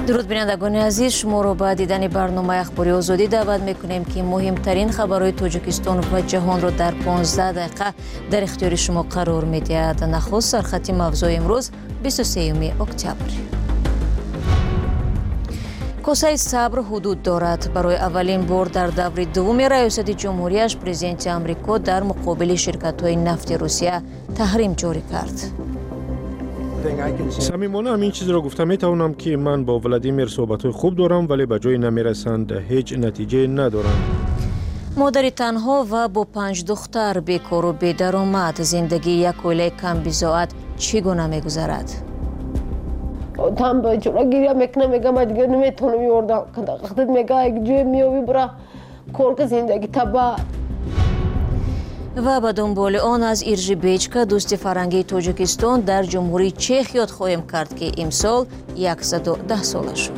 درود بینندگان عزیز، شما را به دیدن برنامه اخباری آزادی دعوت میکنیم که مهمترین خبرهای تاجیکستان و جهان را در 15 دقیقه در اختیار شما قرار میدهد. نخست سرخط موضوع امروز 23 اکتبر. کوسه صبر حدود دارد. برای اولین بار در دور دوم ریاست جمهوریش پرزیدنت آمریکا در مقابل شرکت‌های نفت روسیه تحریم جاری کرد. صمیمانه همین چیز را گفتم. میتوانم که من با ولادیمیر صحبت‌های خوب دارم ولی به جای نمیرسند، هیچ نتیجه ندارند. مادری تنها و با 5 دختر بیکار و بی‌درآمد زندگی یک اویله کم بضاعت چگونه می‌گذرد؟ تام با چرا گیریا میکنم، میگم دیگه نمیتونم یوردم. وقتی میگه یک جای میوی برا کار زندگی تبا. و به دنبال آن از ایرژی بیچکا دوست فرنگی تاجیکستان در جمهوری چک یاد خواهیم کرد که امسال 110 ساله شد.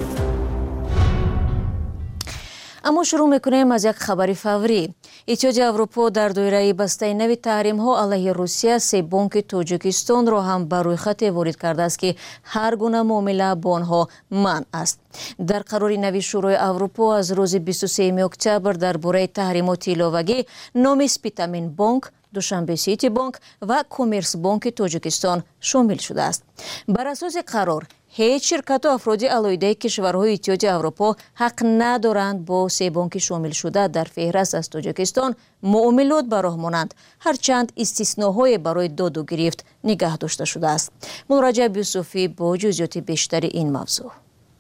اما شروع میکنیم از یک خبر فوری. اتحادیه اروپا در دایره بسته نوی تحریم ها علیه روسیه 3 بانک تاجیکستان را هم بر روی خط وارد کرده است که هر گونه معامله با آنها منع است. در قرار نوی شورای اروپا از روز 23 اکتبر درباره تحریمات ایلاوگی نام سپیتامین بانک، دوشنبه سیتی بانک و کامرس بانک تاجیکستان شامل شده است. بر اساس قرار هیچ شرکت و افرادی علایده کشورهای اتحادیه اروپا حق ندارند با 3 بانک شامل شده در فهرست از تاجیکستان معاملات به راه مانند، هرچند استثناهای برای داد و گرفت نگه داشته شده است. مراجعه یوسفی با جزئیات بیشتر این موضوع.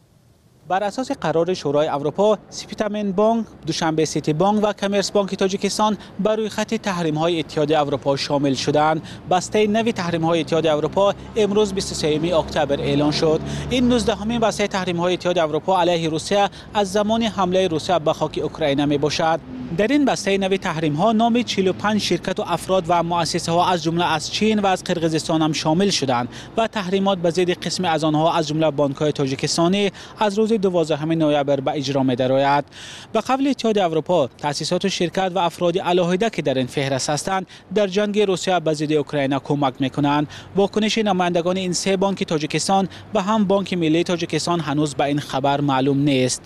بر اساس قرار شورای اروپا، سپیتامین بانک، دوشنبه سیتی بانک و کامرس بانک تاجیکستان بر روی خط تحریم‌های اتحادیه اروپا شامل شدند. بسته نوی تحریم‌های اتحادیه اروپا امروز 23 اکتبر اعلان شد. این 19مین بسته تحریم‌های اتحادیه اروپا علیه روسیه از زمان حمله روسیه به خاک اوکراین میباشد. در این بسته نوی تحریم‌ها نام 45 شرکت و افراد و مؤسسه‌ها از جمله از چین و از قرقیزستان هم شامل شدند و تحریمات به ضد قسم از آنها از جمله بانک‌های تاجیکستانی از روز 12 نوامبر به اجرا می‌درآید. به قول اتحادیه اروپا، تأسیسات و شرکت و افراد علاهیده که در این فهرست هستند در جنگ روسیه به ضد اوکراین کمک می‌کنند. واکنش نمایندگان این 3 بانک تاجیکستان و هم بانک ملی تاجیکستان هنوز به این خبر معلوم نیست.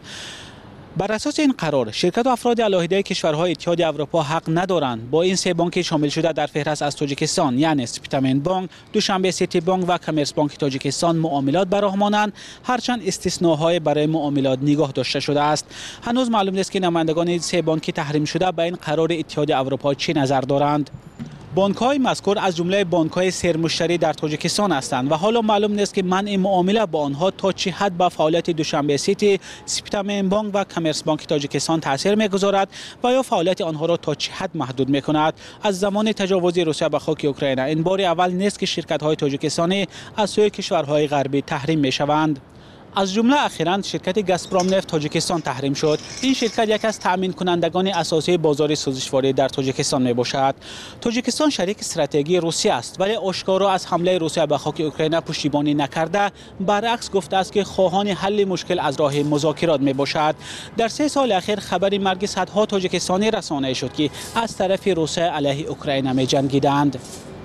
بر اساس این قرار، شرکت و افراد علاهیده کشورهای اتحادیه اروپا حق ندارند با این 3 بانک شامل شده در فهرست از تاجیکستان، یعنی سپیتامین بانک، دوشنبه سیتی بانک و کامرس بانک تاجیکستان معاملات به راه مانند، هرچند استثناهای برای معاملات نگاه داشته شده است. هنوز معلوم نیست که نمایندگان این 3 بانک تحریم شده به این قرار اتحادیه اروپا چه نظر دارند. بانک‌های مذکور از جمله بانک‌های سرمشتری در تاجیکستان هستند و حالا معلوم نیست که منع معامله با آنها تا چه حد به فعالیت دوشنبه سیتی، سپیتامین بانک و کامرس بانک تاجیکستان تاثیر می‌گذارد و یا فعالیت آنها را تا چه حد محدود می‌کند. از زمان تجاوز روسیه به خاک اوکراین این بار اول نیست که شرکت‌های تاجیکستانی از سوی کشورهای غربی تحریم می‌شوند. از جمله اخیراً شرکت گازپروم نفت تاجیکستان تحریم شد. این شرکت یکی از تأمین کنندگان اساسی بازار سوزشواری در تاجیکستان می باشد. تاجیکستان شریک استراتژی روسیه است ولی آشکارا از حمله روسیه به خاک اوکراین پشتیبانی نکرده، برعکس گفته است که خواهان حل مشکل از راه مذاکرات می باشد. در 3 سال اخیر خبری مرگ صدها تاجیکستانی رسانه شد که از طرف روسیه علیه اوکراین می جنگیدند.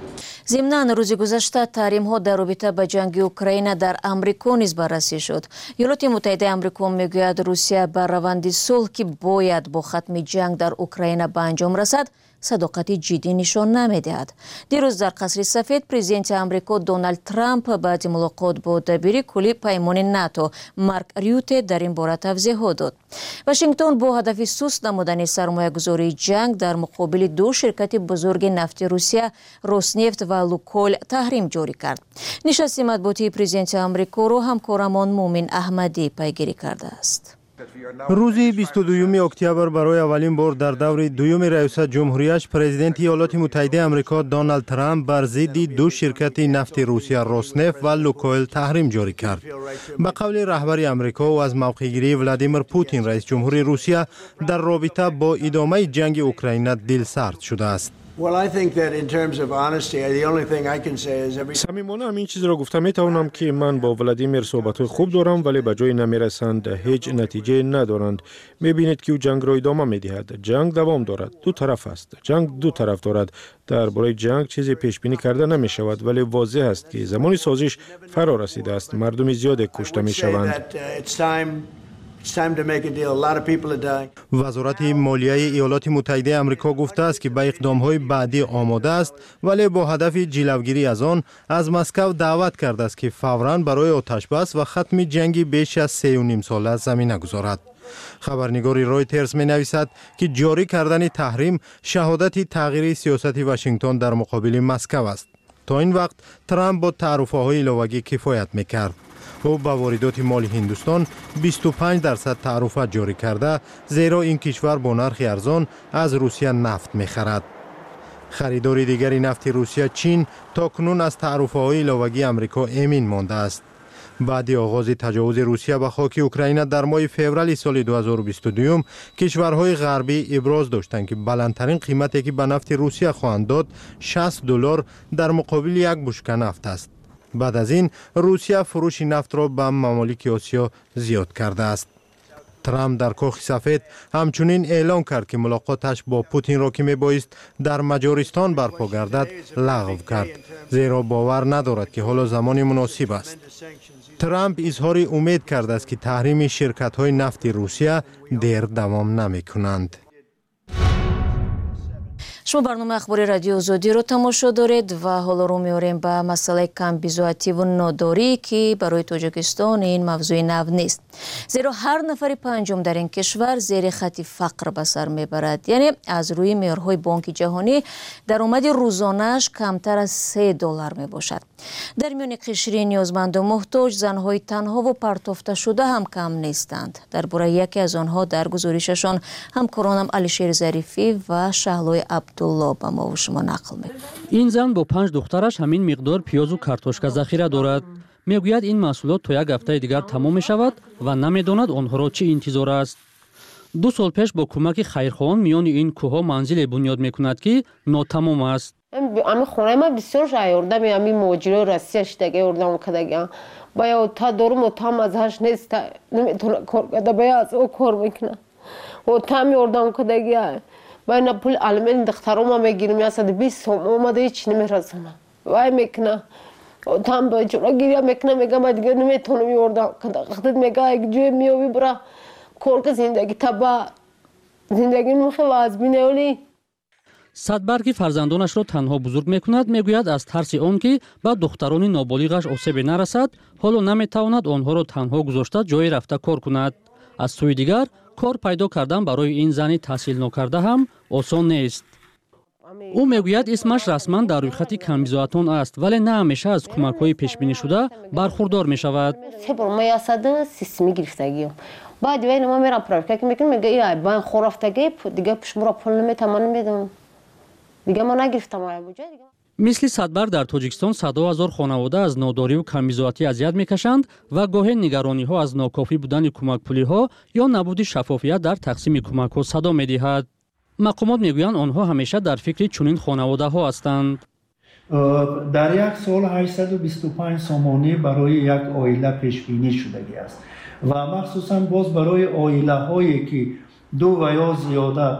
ضمناً روز گذشته تحریم‌ها در رابطه با جنگ اوکراین در آمریکا نیز بررسی شد. ایالات متحده آمریکا میگوید روسیه بر روند صلح که باید با ختم جنگ در اوکراین به انجام رسد صداقت جدی نشان نمیدهد. دیروز در قصر سفید پرزیدنت آمریکا دونالد ترامپ بعد ملاقات با دبیر کلی پیمان ناتو مارک ریوته در این باره توضیحات داد. واشنگتن با هدف سوست نمودن سرمایه‌گذاری جنگ در مقابل 2 شرکت بزرگ نفت روسیه، روسنفت و لوکویل تحریم جاری کرد. نشست مطبوعاتی پرزیدنت آمریکا را همکارمان مومن احمدی پیگیری کرده است. روز 22 اکتبر برای اولین بار در دور دوم ریاست جمهوریش پرزیدنت ایالات متحده آمریکا دونالد ترامپ بر ضد 2 شرکت نفت روسیه روسنفت و لوکویل تحریم جاری کرد. به قول رهبر آمریکا و از موقعگیری ولادیمیر پوتین رئیس جمهور روسیه در رابطه با ادامه جنگ اوکراین دلسرد شده است. صمیمانه همین چیز را گفتم. میتوانم که من با ولادیمیر صحبت‌های خوب دارم ولی به جای نمیرسند، هیچ نتیجه ندارند. میبینید که او جنگ را ادامه میدهد. جنگ دوام دارد، دو طرف است. جنگ دو طرف دارد. درباره جنگ چیزی پیش بینی کرده نمی شود ولی واضح است که زمان سازش فرا رسیده است. مردم زیاد کشته می شوند. وزارت مالیه ایالات متحده آمریکا گفته است که به اقدام‌های بعدی آماده است ولی با هدف جلوگیری از آن از مسکو دعوت کرده است که فوراً برای آتشبس و ختم جنگی بیش از 3.5 ساله زمینه گذارد. خبرنگار رایترز می نویسد که جاری کردن تحریم شهادت تغییر سیاست واشنگتن در مقابل مسکو است. تا این وقت ترامپ با تعرفه‌های علاوه‌ای کفایت می‌کرد. او با واردات مال هندوستان 25% تعرفه جاری کرده، زیرا این کشور با نرخ ارزان از روسیه نفت می‌خرد. خریدار دیگری نفت روسیه، چین، تاکنون از تعرفه‌های علاوه‌ای آمریکا امین مانده است. بعد آغاز تجاوز روسیه به خاک اوکراین در ماه فوریه سال 2022 کشورهای غربی ابراز داشتند که بلندترین قیمتی که به نفت روسیه خواهند داد $60 در مقابل یک بشکه نفت است. بعد از این روسیه فروش نفت را به ممالک آسیا زیاد کرده است. ترامپ در کاخ سفید همچنین اعلام کرد که ملاقاتش با پوتین را که میبایست در مجارستان برپا گردد لغو کرد، زیرا باور ندارد که حالا زمان مناسب است. ترامپ اظهار امید کرده است که تحریم شرکت‌های نفت روسیه دیر دوام نمی‌کنند. شما برنامه اخباری رادیو آزادی رو تماشا دارید و حالا رو میاریم به مسئله کم بیزویتی و ناداری که برای تاجیکستان این موضوع نو نیست، زیرا هر نفر پنجم در این کشور زیر خط فقر به سر میبرد. یعنی از روی معیارهای بانک جهانی درآمد روزانه‌اش کمتر از $3 میباشد. در میان قشری نیازمند و محتاج زنهای تنها و پرتافته شده هم کم نیستند. درباره یکی از آنها در گزارششان همکارانم علیشیر ظریفی و شهلای عبدالله به ما و شما نقل می‌کنند. این زن با 5 دخترش همین مقدار پیاز و کارتوشکا ذخیره دارد. میگوید این محصولات تا یک هفته دیگر تمام می شود و نمیداند آنها را چه انتظار است. 2 سال پیش با کمک خیرخواهان میان این کوه منزل بنیاد میکند که ناتمام است. امی خونه ما بسیار شایردم، امی موجود رسیش دیگه اردام کدگی باید تا دورم و تام ازش نیست، نمیتونه کار کنه، باید از او کار میکنه و تامی اردام کدگی باید پول علمین دخترم میگیرم یا 120 سوم اومده هیچ نمیرسونه وای میکنه تام باید چرا گیریا میکنه، میگه ما دیگه نمیتونم اردام کده خودت میگه یک جوی میوی برا کار که زندگی تبا زندگی مخی وازبینه ولی صدبرگ فرزندانش را تنها بزرگ میکند. میگوید از ترس آن که به دختران نابالغش آسیب نرسد حالا نمیتواند آنها را تنها گذاشته جای رفته کار کند. از سوی دیگر کار پیدا کردن برای این زن تحصیل نکرده هم آسان نیست. او میگوید اسمش رسما در روی خط کمبیزویتان است ولی نه همیشه از کمک‌های پیش بینی شده برخوردار میشود. ما یاسد سیستمی گرفتگیم بعد ولی ما میرم پراکتیک میکنم میگه ای با خرافگی دیگه شما پول نمیتونم میدم دیگه ما نگرفتم دیگه. مثل صدبرگ در تاجیکستان صدها هزار خانواده از ناداری و کمبیزویتی اذیت میکشند و گاهی نگرانی ها از ناکافی بودن کمک پولی ها یا نبود شفافیت در تقسیم کمک ها صدا میدهد. مقامات میگویند آنها همیشه در فکر چنین خانواده ها هستند. در یک سال 825 سامانه برای یک عائله پیش بینی شدگی است و مخصوصا باز برای عائله هایی که 2 و یا زیاده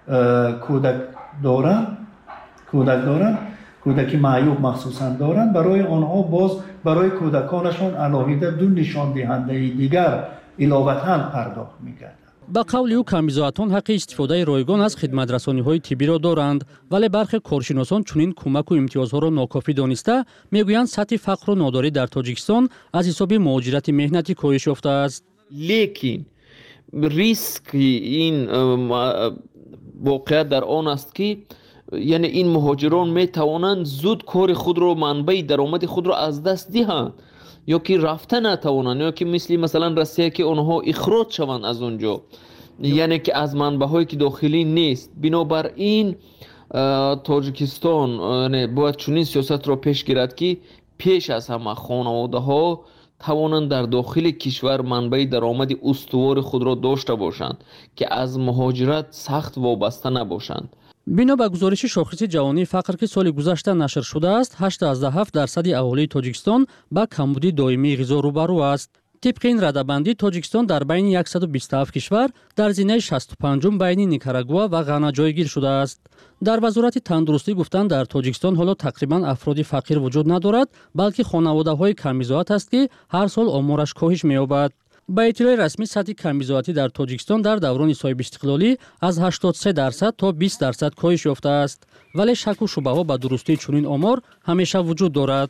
کودکی معیوب مخصوصا دارند، برای آنها باز برای کودکانشان علاوه 2 نشان دهنده دیگر علاوه‌اً پرداخت می‌گردد. با قول او کمبیزویتان حق استفاده رایگان از خدمت‌رسانی‌های طبی را دارند ولی برخی کارشناسان چنین کمک و امتیازها را ناکافی دانسته میگویند سطح فقر و ناداری در تاجیکستان از حساب مهاجرت مهنتی کاهش یافته است. لیکن ریسک این واقعیت در آن است که یعنی این مهاجران می توانند زود کار خود را منبع درآمد خود را از دست دهند یا که رفته نتوانند یا که مثلا روسیه که آنها اخراج شوند از اونجا، یعنی که از منبع‌هایی که داخلی نیست. بنابراین تاجیکستان یعنی باید چنین سیاست را پیش گیرد که پیش از همه خانواده‌ها توانند در داخل کشور منبع درآمد استوار خود را داشته باشند که از مهاجرت سخت وابسته نباشند. бино ба гузориши шохиси ҷавонии фақр ки соли гузашта нашр шудааст, 87% аҳолии Тоҷикистон ба камбуди доимии ғизо рӯбарӯ аст. طبق این رده‌بندی تاجیکستان در بین 127 کشور در زینه 65 بین نیکاراگوآ و غانا جایگیر شده است. در وزارت تندرستی گفتند در تاجیکستان حالا تقریبا افراد فقیر وجود ندارد، بلکه خانواده‌های کمیزات است که هر سال آمارش کاهش می‌یابد. با اطلاع رسمی سطح کمیزاتی در تاجیکستان در دوران صاحب استقلالی از 83% تا 20% کاهش یافته است، ولی شک و شبهه‌ها به درستی چنین آمار همیشه وجود دارد.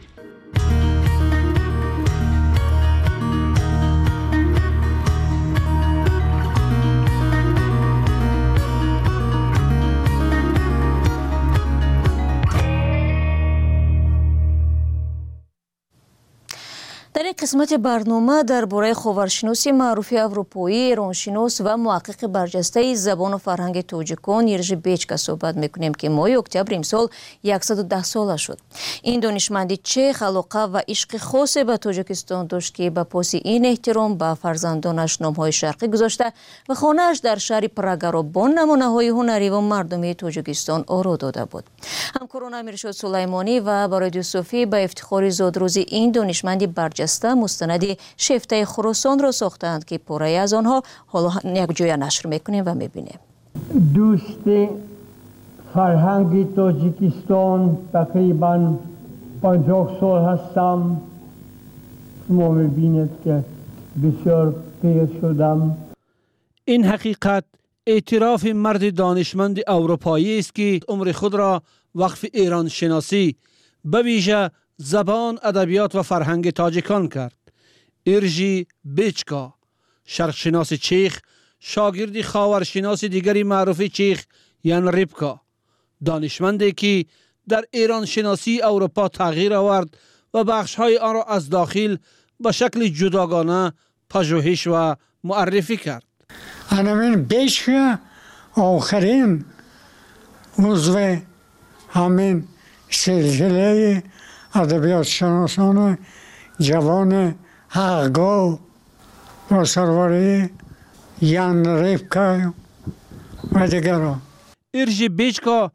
در این قسمت برنامه درباره خاورشناسی معروف اروپایی، ایرانشناس و محقق برجسته زبان و فرهنگ تاجیکان یرژی بیچکا صحبت میکنیم که ماه اکتبر امسال 110 ساله شد. این دانشمندی چه علاقه و عشق خاصی به تاجیکستان داشت که به پاس این احترام به فرزندانش نامهای شرقی گذاشته و خانه‌اش در شهر پراگ را با نمونه‌های هنری و مردمی تاجیکستان آرا داده بود. همکاران امیرشاد سلیمانی و رادیو صوفی به افتخار زادروز این دانشمندی برجسته مستند شیفته خراسان را ساختند که پاره از آنها حالا یک جای نشر میکنیم و میبینیم. دوست فرهنگ تاجیکستان تقریبا 50 سال هستم. شما میبینید که بسیار پیر شدم. این حقیقت اعتراف مرد دانشمند اروپایی است که عمر خود را وقف ایران شناسی به ویژه زبان، ادبیات و فرهنگ تاجیکان کرد. یرژی بیچکا، شرقشناس چیخ، شاگرد خاورشناس دیگری معروف چیخ یان ریبکا، دانشمندی که در ایران شناسی اروپا تغییر آورد و بخش‌های آن را از داخل به شکل جداگانه پژوهش و معرفی کرد. همین بیچکا آخرین عضو همین سلسله ادبیات شناسان جوان حق‌گو با سروری یان ریبکا و دیگران. یرژی بیچکا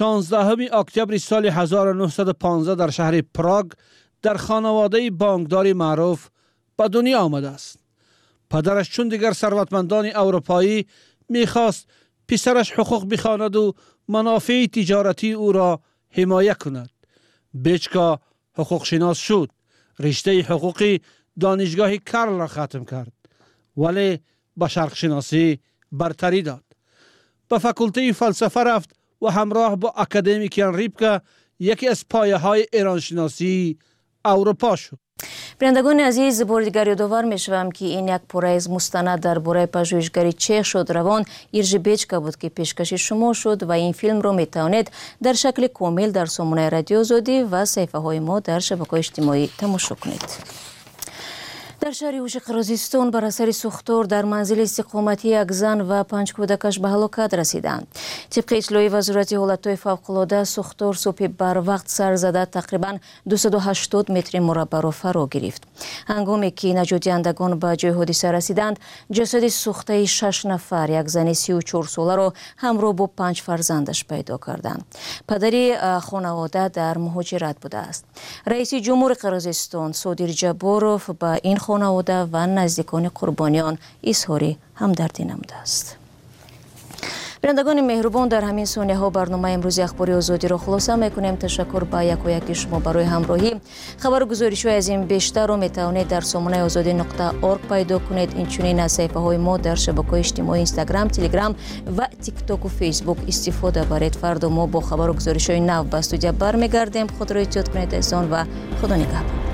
16 اکتبر سال 1915 در شهر پراگ در خانواده بانکداری معروف به دنیا آمده است. پدرش چون دیگر ثروتمندان اروپایی میخواست پسرش حقوق بخواند و منافع تجارتی او را حمایت کند. بیچکا حقوق شناس شد. رشته حقوقی دانشگاه کرل را ختم کرد، ولی به شرق شناسی برتری داد. به فاکولته فلسفه رفت و همراه با اکادمیکیان ریبکا یکی از پایه های ایران شناسی اروپا شد. بینندگان عزیز، بار دیگر یادآور میشوم که این یک پاره از مستند درباره پژوهشگری چیخ شد روان یرژی بیچکا بود که پیشکش شما شد و این فیلم رو میتوانید در شکل کامل در سامانه رادیو آزادی و صفحه های ما در شبکه‌های اجتماعی تماشا کنید. در شهر اوش قرازستان بر اثر سوختار در منزل استقامتی یک زن و 5 کودکش به هلاکت رسیدند. طبق اطلاع وزارت حالتهای فوق‌العاده سوختار صبح بر وقت سر زده تقریبا 280 متر مربع را فرا گرفت. هنگامی که نجات دهندگان به جای حادثه رسیدند، جسد سوخته 6 نفر، یک زن 34 ساله را همراه با 5 فرزندش پیدا کردند. پدری خانواده در مهاجرت بوده است. رئیس جمهور قرازستان صادر جباروف به این خانواده و نزدیکان قربانیان اظهار همدردی نموده است. بینندگان مهربان، در همین ثانیه ها برنامه امروزی اخباری آزادی را خلاصه میکنیم. تشکر به یک و یک شما برای همراهی. خبر و گزارش های از این بیشتر را میتوانید در سامانه آزادی.org پیدا کنید. اینچنین از صفحه های ما در شبکه‌های اجتماعی اینستاگرام، تلگرام و تیک تاک و فیسبوک استفاده برید. فردا ما با خبر و گزارش های نو به استودیو برمیگردیم. خود را احتیاط کنید عزیزان و خدا نگهدار.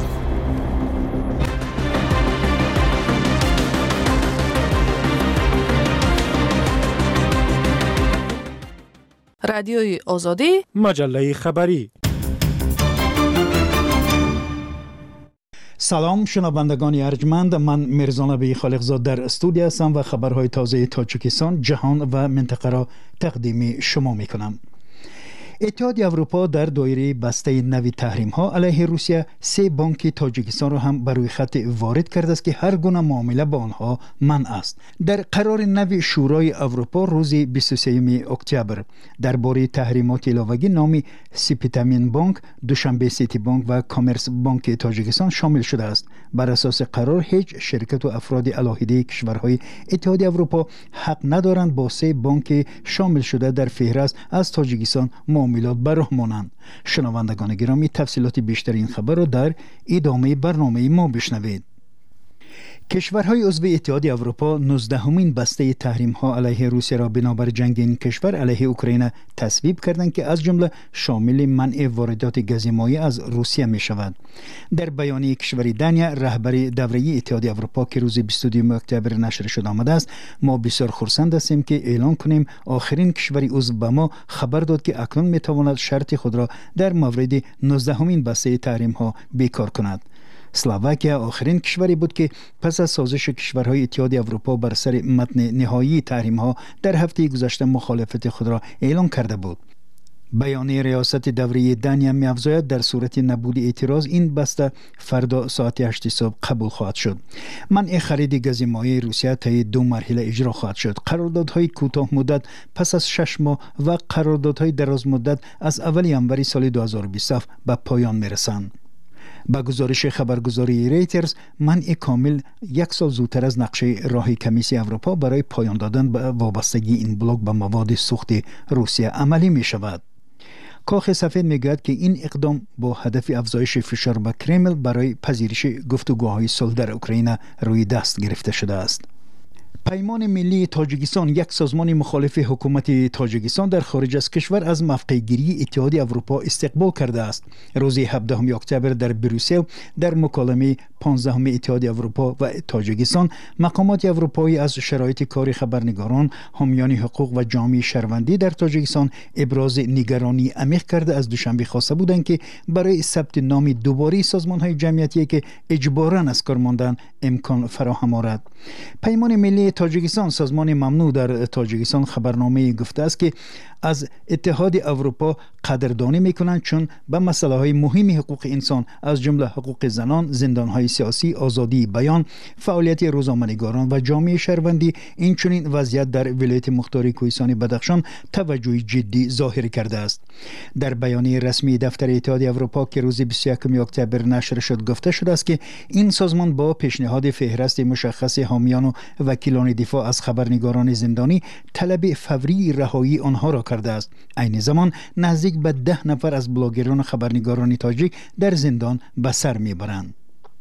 رادیوی آزادی، مجله خبری. سلام شنوندگان ارجمند، من میرزانبی خالقزاد در استودیو هستم و خبرهای تازه تاجیکستان، جهان و منطقه را تقدیم شما میکنم. اتحادیه اروپا در دایره بسته نوی تحریم ها علیه روسیه 3 بانک تاجیکستان را هم بر روی خط وارد کرده است که هر گونه معامله با آنها منع است. در قرار نوی شورای اروپا روز 23 اکتبر درباره تحریمات علاوگی نام سپیتامین بانک، دوشنبه سیتی بانک و کامرس بانک تاجیکستان شامل شده است. بر اساس قرار هیچ شرکت و افراد علاهیده کشورهای اتحادیه اروپا حق ندارند با 3 بانک شامل شده در فهرست از تاجیکستان معاملات به راه مانند. شنوندگان گرامی، تفصیلات بیشتر این خبر را در ادامه برنامه ما بشنوید. کشورهای عضو اتحادیه اروپا 19مین بسته تحریم ها علیه روسیه را بنابر جنگ این کشور علیه اوکراین تصویب کردند که از جمله شامل منع واردات غاز مایع از روسیه می شود. در بیانیه کشور دانیا رهبر دوره اتحادیه اروپا که روز 22 اکتبر نشر شده آمده است، ما بسیار خرسند هستیم که اعلان کنیم آخرین کشوری عضو به ما خبر داد که اکنون می تواند شرط خود را در مورد 19مین بسته تحریم ها بیکار کند. اسلواکیه آخرین کشوری بود که پس از سازش کشورهای اتحادیه اروپا بر سر متن نهایی تحریم ها در هفته گذشته مخالفت خود را اعلان کرده بود. بیانیه ریاست دوره دانیا می‌افزاید در صورت نبود اعتراض این بسته فردا ساعت 8 صبح قبول خواهد شد. منع خرید غاز مایع روسیه طی 2 مرحله اجرا خواهد شد. قراردادهای کوتاه مدت پس از 6 ماه و قراردادهای دراز مدت از اول ژانویه سال 2027 به پایان می‌رسند. با گزارش خبرگزاری ریترز، منع کامل 1 سال زودتر از نقشه راه کمیسیون اروپا برای پایان دادن به وابستگی این بلوک به مواد سوخت روسیه عملی می شود. کاخ سفید میگوید که این اقدام با هدف افزایش فشار به کرمل برای پذیرش گفتگوهای صلح در اوکراین روی دست گرفته شده است. پیمان ملی تاجیکستان، یک سازمان مخالف حکومت تاجیکستان در خارج از کشور، از موقعگیری اتحادیه اروپا استقبال کرده است. روز 17 اکتبر در بروسل در مکالمه 15 اتحادیه اروپا و تاجیکستان، مقامات اروپایی از شرایط کار خبرنگاران، حامیان حقوق و جامعه شهروندی در تاجیکستان ابراز نگرانی عمیق کرده از دوشنبه خواسته بودند که برای ثبت نام دوباره سازمان‌های جمعیتی که اجباراً از کار ماندن امکان فراهم آورد. پیمان ملی تاجیکستان، سازمان ممنوع در تاجیکستان، خبرنامه گفته است که از اتحاد اروپا قدردانی میکنند چون به مسائل های مهم حقوق انسان از جمله حقوق زنان، زندان های سیاسی، آزادی بیان، فعالیت روزنامه‌نگاران و جامعه شهروندی، این چنین وضعیت در ولایت مختار کوهستان بدخشان توجه جدی ظاهر کرده است. در بیانیه رسمی دفتر اتحاد اروپا که روز 21 اکتبر نشر شد گفته شده است که این سازمان با پیشنهاد فهرست مشخص حامیان و وکیلان دفاع از خبرنگاران زندانی طلب فوری رهایی آنها را کرده است. عین زمان نزدیک به 10 نفر از بلاگران و خبرنگاران تاجیک در زندان به سر میبرند.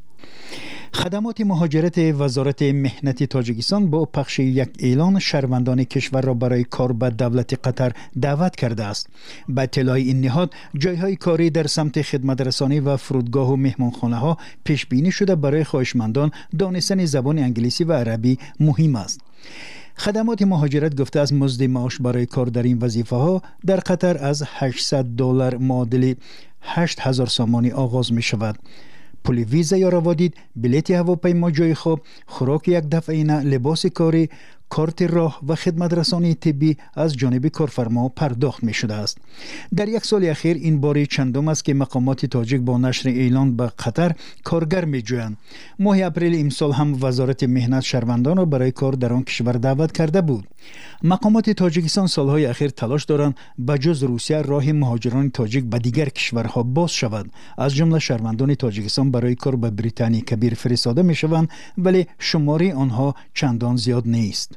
خدمات مهاجرت وزارت مهنت تاجیکستان با پخش یک اعلان شهروندان کشور را برای کار به دولت قطر دعوت کرده است. به اطلاع این نهاد، جایهای کاری در سمت خدمت رسانی و فرودگاه و مهمانخانه ها پیش بینی شده برای خواهشمندان دانستن زبان انگلیسی و عربی مهم است. خدمات مهاجرت گفته از مزد معاش برای کار در این وظیفه ها در قطر از $800 معادل 8000 سامانی آغاز می شود. پول ویزا یا روادید، بلیط هواپیما جای خواب، خوراک یک دفعینه، لباس کاری، کارت راه و خدمت رسانی طبی از جانب کارفرما پرداخت می شده است. در یک سال اخیر این بار چندم است که مقامات تاجیک با نشر اعلان به قطر کارگر می جویند. ماه اپریل امسال هم وزارت مهنت شهروندان را برای کار در آن کشور دعوت کرده بود. مقامات تاجیکستان سالهای اخیر تلاش دارند بجز روسیه راه مهاجران تاجیک به دیگر کشورها باز شود. از جمله شهروندان تاجیکستان برای کار به بریتانیا کبیر فرستاده می شوند، ولی شماره آنها چندان زیاد نیست.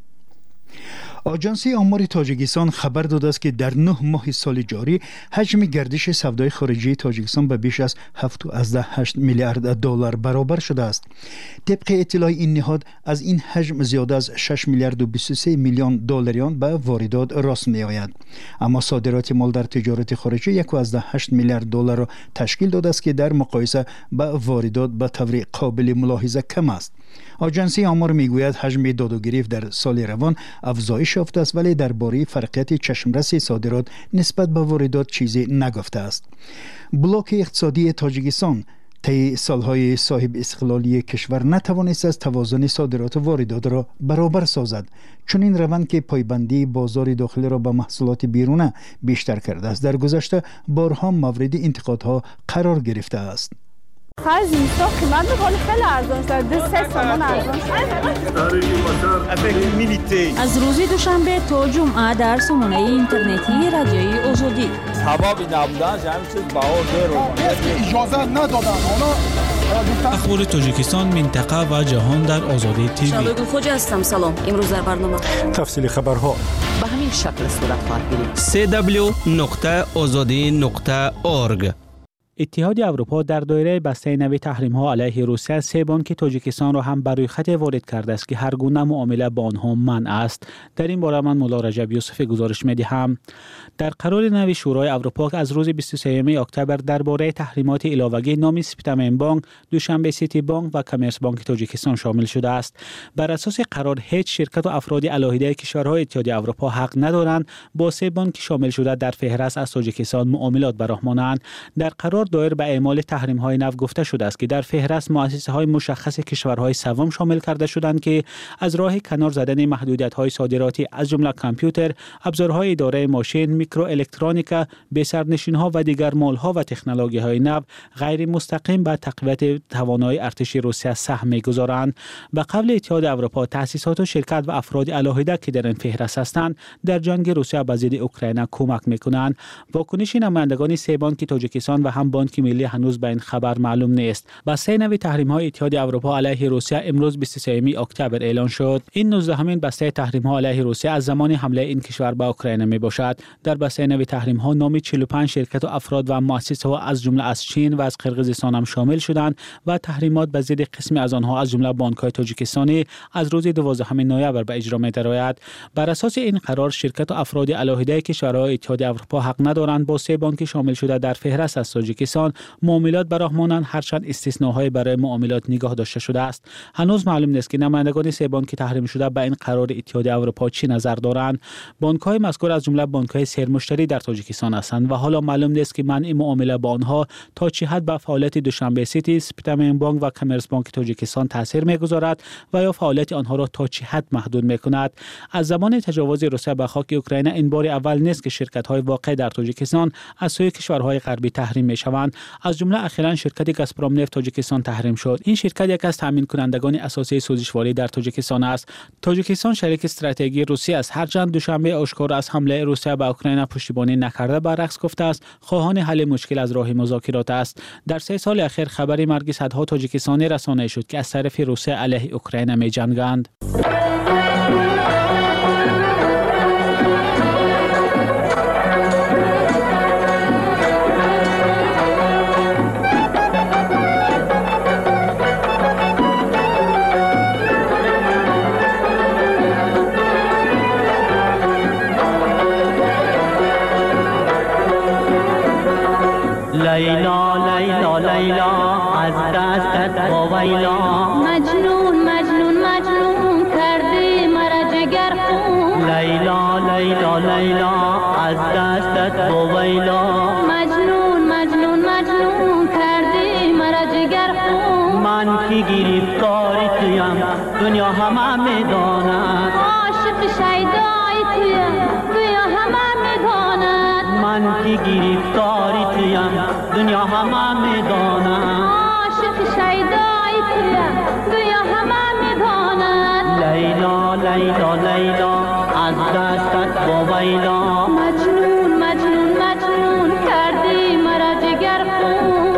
آژانس آمار تاجیکستان خبر داده است که در 9 ماه سال جاری حجم گردش سودای خارجی تاجیکستان به بیش از 7.8 میلیارد دلار برابر شده است. طبق اطلاع این نهاد، از این حجم زیاد از 6 میلیارد و 23 میلیون دلاریان به واردات راست می آید. اما صادرات مال در تجارت خارجی 1.8 میلیارد دلار را تشکیل داده است که در مقایسه با واردات به طور قابل ملاحظه کم است. آژانس آمار میگوید حجم داد و گریفت در سال روان افزایش یافته است، ولی درباره فرقیت چشمرس صادرات نسبت به واردات چیزی نگفته است. بلوک اقتصادی تاجیکستان طی سالهای صاحب استقلالی کشور نتوانست از توازن صادرات و واردات را برابر سازد، چون این روند که پایبندی بازار داخلی را به محصولات بیرونه بیشتر کرده است. در گذشته بارها مورد انتقادها قرار گرفته است. خرج نیستا قیمت بخوری خیلی ارزان شد، 2-3 تومان ارزان شد. از روز دوشنبه تا جمعه در سامانه اینترنتی رادیوی آزادی حبابی نبودن همین چیز بهار دیر اجازه ندادن. اخبار تاجیکستان، منطقه و جهان در آزادی تیوی. شبگل خوجه هستم. سلام. امروز در برنامه تفصیل خبرها به همین شکل صورت خواهد گرفت. www.azadi.org. اتحاد اروپا در دایره بسته نوی تحریم‌ها علیه روسیه 3 بانک تاجیکستان را هم بر روی خط وارد کرده است که هر گونه معامله با آنها منع است. در این باره من مولا رجب یوسف گزارش می‌دهم. در قرار نوی شورای اروپا که از روز 23 اکتبر درباره تحریمات علاوه‌ای نام سپیتامن بانک، دوشنبه سیتی بانک و کامرس بانک تاجیکستان شامل شده است. بر اساس قرار هیچ شرکت و افراد علاهیده کشورهای اتحاد اروپا حق ندارند با 3 بانک شامل شده در فهرست از تاجیکستان معاملات به راه مانند. در قرار دایر به اعمال تحریم‌های نو گفته شده است که در فهرست مؤسسه‌های مشخص کشورهای سوم شامل کرده شدند که از راه کنار زدن محدودیت‌های صادراتی از جمله کامپیوتر، ابزارهای اداره ماشین، میکرو الکترونیکا، بسرنشین‌ها و دیگر مال‌ها و تکنولوژی‌های نو غیر مستقیم به تقویت توانایی ارتش روسیه سهم می‌گذارند. به قول اتحاد اروپا، تأسیسات و شرکت و افراد علاهیده که در این فهرست هستند در جنگ روسیه به ضد اوکراین کمک می‌کنند. واکنش نمایندگان 3 بانک تاجیکستان و هم بانک ملی هنوز به این خبر معلوم نیست. بسته نوی تحریم‌های اتحاد اروپا علیه روسیه امروز 23 اکتبر اعلان شد. این 19مین بسته تحریم‌ها علیه روسیه از زمان حمله این کشور به اوکراین میباشد. در بسته نوی تحریم‌ها نام 45 شرکت و افراد و مؤسسه‌ها از جمله از چین و از قرقیزستان هم شامل شدند و تحریمات به ضد قسمی از آنها از جمله بانک‌های تاجیکستانی از روز 12 نوامبر به اجرا می‌درآید. بر اساس این قرار شرکت و افراد علاهیده کشورهای اتحاد اروپا حق ندارند با 3 بانک شامل شده در فهرست از تاجیکستان معاملات به راه مانند، هرچند استثناء‌های برای معاملات نگاه داشته شده است. هنوز معلوم نیست که نمایندگان 3 بانک تحریم شده به این قرار اتحاد اروپا چی نظر دارند. بانک‌های مذکور از جمله بانک‌های سرمشتری در تاجیکستان هستند و حالا معلوم نیست که منع معامله با آنها تا چه حد به فعالیت دوشنبه سیتی، سپیتامن بانک و کامرس بانک تاجیکستان تاثیر می‌گذارد و یا فعالیت آنها را تا چه حد محدود می‌کند. از زمان تجاوز روسیه به خاک اوکراین این بار اول نیست که شرکت‌های واقع در تاجیکستان از سوی کشورهای غربی تحریم می‌شوند. از جمله اخیراً شرکت گازپروم نفت تاجیکستان تحریم شد. این شرکت یکی از تامین کنندگان اساسی سوزشواری در تاجیکستان است. تاجیکستان شریک استراتژیک روسیه است، هرچند دوشنبه آشکار از حمله روسیه به اوکراین پشتیبانی نکرده برعکس گفته است خواهان حل مشکل از راه مذاکرات است. در 3 سال اخیر خبری مرگ صدها تاجیکستانی رسانه‌ای شد که از طرف روسیه علیه اوکراین می‌جنگند. لیلا لیلا لیلا از دستت وایلا، مجنون مجنون مجنون کردی مرا جگر خون. لیلا لیلا لیلا از دستت وایلا، مجنون مجنون مجنون کردی مرا جگر خون. من که گرفتار تویم دنیا همه میداند، عاشق شیدای تویم دنیا همه میداند. من که گرفتار تویم دنیا همه میداند، عاشق شیدای تویم دنیا همه میداند. لیلا لیلا لیلا از دستت وایلا، مجنون مجنون مجنون کردی مرا جگر خون.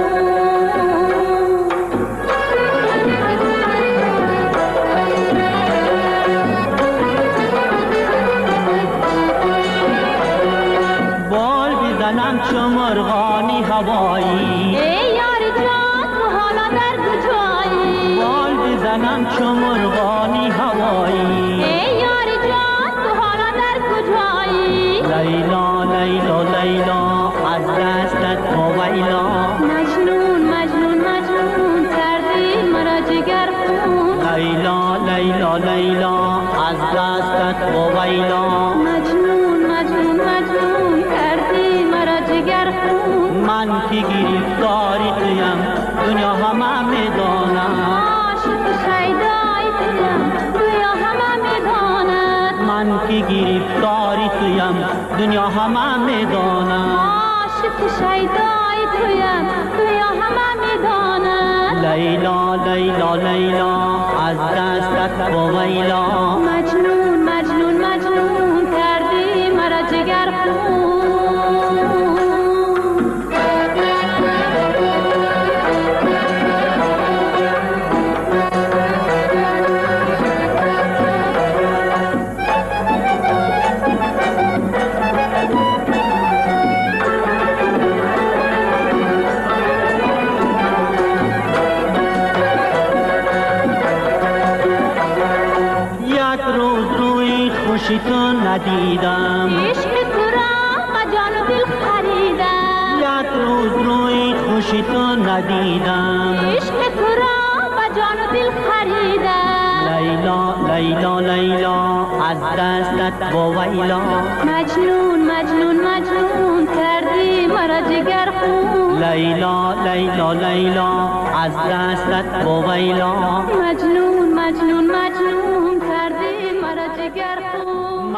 بال بزنم چو مرغانی هوایی، ای یار جان تو حالا در کجایی؟ بال بزنم چو مرغانی هوایی، ای یار جان تو حالا در کجایی؟ لیلا لیلا لیلا از دستت وایلا، مجنون مجنون مجنون کردی مرا جگر خون. لیلا لیلا لیلا از دستت وایلا، مجنون مجنون مجنون کردی مرا جگر خون. من که گرفتاری تویم دنیا همه میداند عاشق شیدای تویم دنیا همه میداند من که گرفتاری تویم دنیا همه میداند عاشق شیدای تویم دنیا همه میداند لیلا لیلا لیلا از دستت با ویلا مجنون مجنون مجنون کردی مرا جگر خون تو ندیدم عشق تو را با جان و دل خریدم یک روز روی خوشی تو ندیدم عشق تو را با جان و دل خریدم لیلا لیلا لیلا از دستت با ویلا مجنون مجنون مجنون کردی مرا جگر خون لیلا لیلا لیلا از دستت با ویلا مجنون مجنون مجنون کردی مرا جگر خون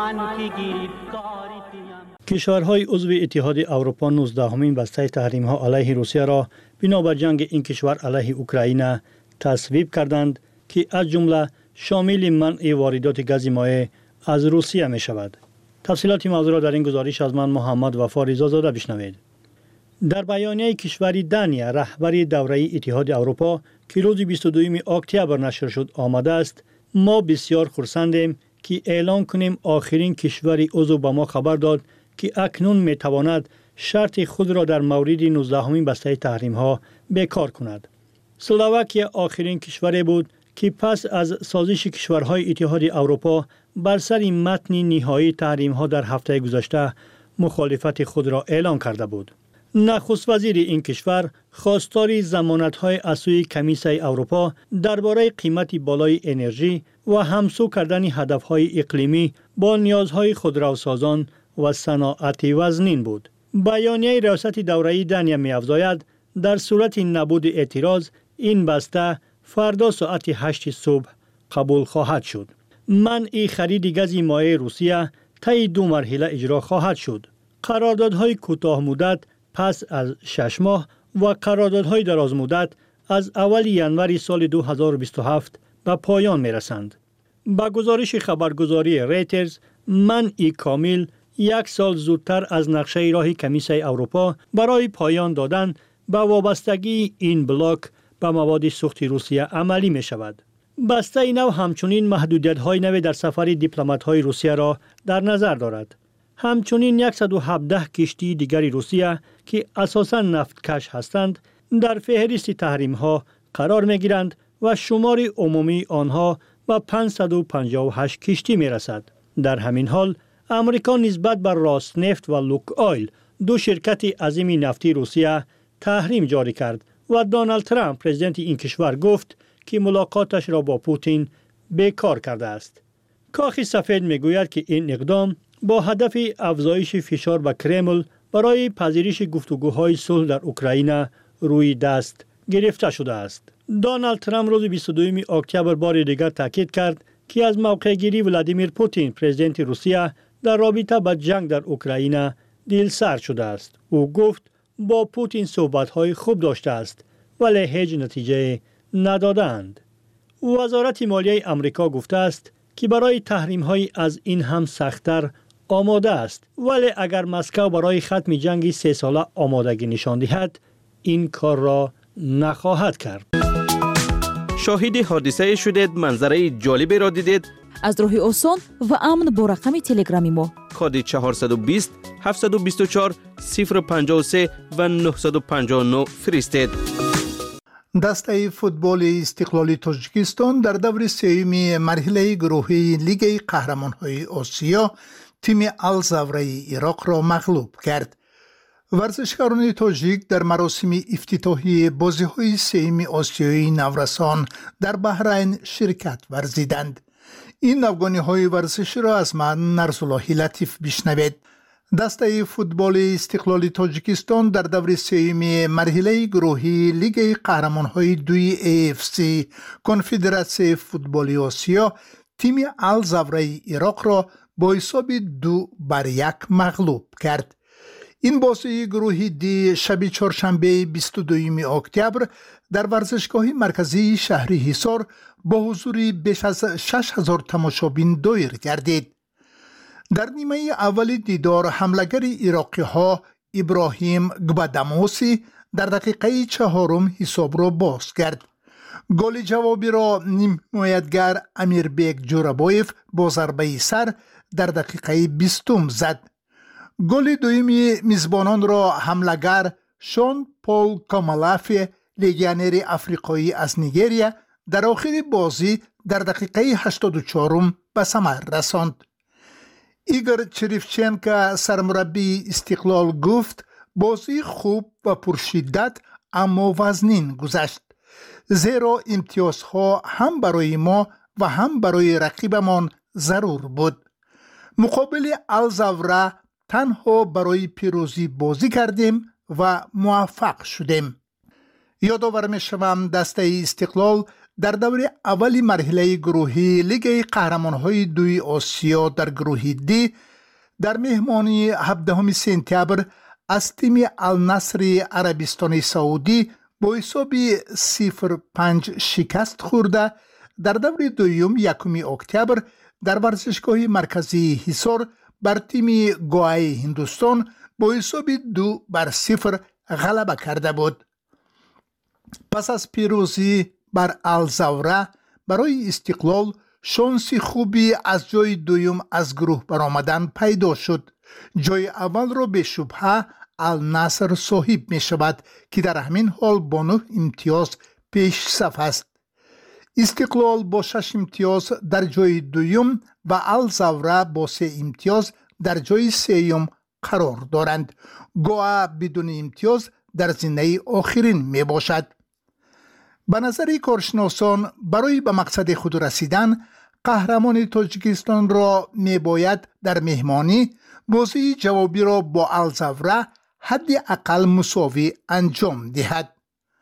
کشورهای عضو اتحاد اروپا 19مین بسته تحریم‌ها علیه روسیه را بنابر جنگ این کشور علیه اوکراین تصویب کردند که از جمله شامل منع واردات گاز مایع از روسیه می شود. تفصیلات موضوع را در این گزارش از من محمد وفا رضازاده بشنوید. در بیانیه کشور دانیا رهبر دوره اتحاد اروپا که روز 22 اکتبر نشر شد آمده است: ما بسیار خرسندیم که اعلام کنیم آخرین کشوری عضو به ما خبر داد که اکنون می تواند شرط خود را در مورد 19مین بسته تحریم ها بیکار کند. اسلواکیه آخرین کشوری بود که پس از سازش کشورهای اتحاد اروپا بر سر متن نهایی تحریم ها در هفته گذشته مخالفت خود را اعلان کرده بود. نخست وزیر این کشور خواستار ضمانت های از سوی کمیسیون اروپا درباره قیمت بالای انرژی و همسو کردن هدف های اقلیمی با نیازهای خودروسازان و صنعت وزنین بود. بیانیه ریاست دوره دانیا می افزاید در صورت نبود اعتراض این بسته فردا ساعت 8 صبح قبول خواهد شد. منع خرید گاز مایع روسیه طی 2 مرحله اجرا خواهد شد. قراردادهای کوتاه مدت پس از 6 ماه و قراردادهای دراز مدت از اول ژانویه سال 2027 به پایان می رسند. با گزارش خبرگزاری ریترز، منع کامل 1 سال زودتر از نقشه راه کمیسیون اروپا برای پایان دادن به وابستگی این بلاک به مواد سوخت روسیه عملی می شود. بسته نو همچنین محدودیت‌های نو در سفر دیپلمات‌های روسیه را در نظر دارد. همچنین 117 کشتی دیگری روسیه که اساساً نفتکش هستند در فهرست تحریم‌ها قرار می‌گیرند و شمار عمومی آنها به 558 کشتی می‌رسد. در همین حال امریکا نسبت بر راسنفت و لوک‌آیل 2 شرکت عظیم نفتی روسیه تحریم جاری کرد و دونالد ترامپ پرزیدنت این کشور گفت که ملاقاتش را با پوتین بیکار کرده است. کاخ سفید میگوید که این اقدام با هدف افزایش فشار به کرمل برای پذیرش گفتگوهای صلح در اوکراین روی دست گرفته شده است. دونالد ترامپ روز 22 اکتبر بار دیگر تاکید کرد که از موقع گیری ولادیمیر پوتین پرزیدنت روسیه در رابطه با جنگ در اوکراین دلسرد شده است. او گفت با پوتین صحبت‌های خوب داشته است ولی هیچ نتیجه ندادند. وزارت مالیه آمریکا گفته است که برای تحریم‌های از این هم سخت‌تر آماده است، ولی اگر مسکو برای ختم جنگ 3 ساله آمادگی نشان دهد این کار را نخواهد کرد. شاهد حادثه شدید، منظره جالبی را دیدید؟ از راه آسان و امن با رقم تلگرامی ما کد 420 724 053 و 959 فرستید. دسته فوتبال استقلالی تاجیکستان در دور سوم مرحله گروهی لیگ قهرمان‌های آسیا تیم الزاوره عراق را مغلوب کرد. ورزشکاران تاجیک در مراسم افتتاحی بازی‌های سوم آسیایی نورسان در بحرین شرکت ورزیدند. این نوگانی‌های ورزشی را از من نرسالله لطیف بشنوید. دسته فوتبال استقلالی تاجیکستان در دور سوم مرحله گروهی لیگ قهرمان‌های 2 AFC کنفدراسیون فوتبال آسیا تیم الزاوره عراق را با حساب 2-1 مغلوب کرد. این بازی گروهی دی شب چهارشنبه 22 اکتبر در ورزشگاه مرکزی شهر حصار با حضور بیش از 6000 تماشابین دایر گردید. در نیمه اول دیدار حملگر عراقی ها ابراهیم گباداموسی در دقیقه 4 حساب را باز کرد. گل جوابی را حمایتگر امیربک جورابایف با ضربه سر در دقیقه 20 زد. گل دومی میزبانان را حملگر شون پول کامالافی لژیونر آفریقایی از نیجریه در آخر بازی در دقیقه 84 به ثمر رساند. ایگور چریفچنکا سرمربی استقلال گفت بازی خوب و پرشدت اما وزنین گذشت، زیرا امتیازها هم برای ما و هم برای رقیبمان ضرور بود. مقابل الزاوره تنها برای پیروزی بازی کردیم و موفق شدیم. یادآور می‌شوم دسته استقلال در دور اولی مرحله گروهی لیگ قهرمان‌های 2 آسیا در گروه دی در مهمانی 17 سپتامبر از تیم النصر عربستان سعودی با حساب 0-5 شکست خورده در دور دوم 1 اکتبر در ورزشگاه مرکزی حصار بر تیم گوای هندوستان با حساب 2-0 غلبه کرده بود. پس از پیروزی بر الزاوره برای استقلال شانسی خوبی از جای دوم از گروه برآمدن پیدا شد. جای اول را به شبهه النصر صاحب می شود که در همین حال با 9 امتیاز پیش صف است. استقلال با 6 امتیاز در جای دوم و الزاوره با 3 امتیاز در جای سوم قرار دارند. گواه بدون امتیاز در زینه آخرین می باشد. به نظر کارشناسان برای به مقصد خود رسیدن قهرمان تاجیکستان را می باید در مهمانی بازی جوابی را با الزاوره حداقل مساوی انجام دهد.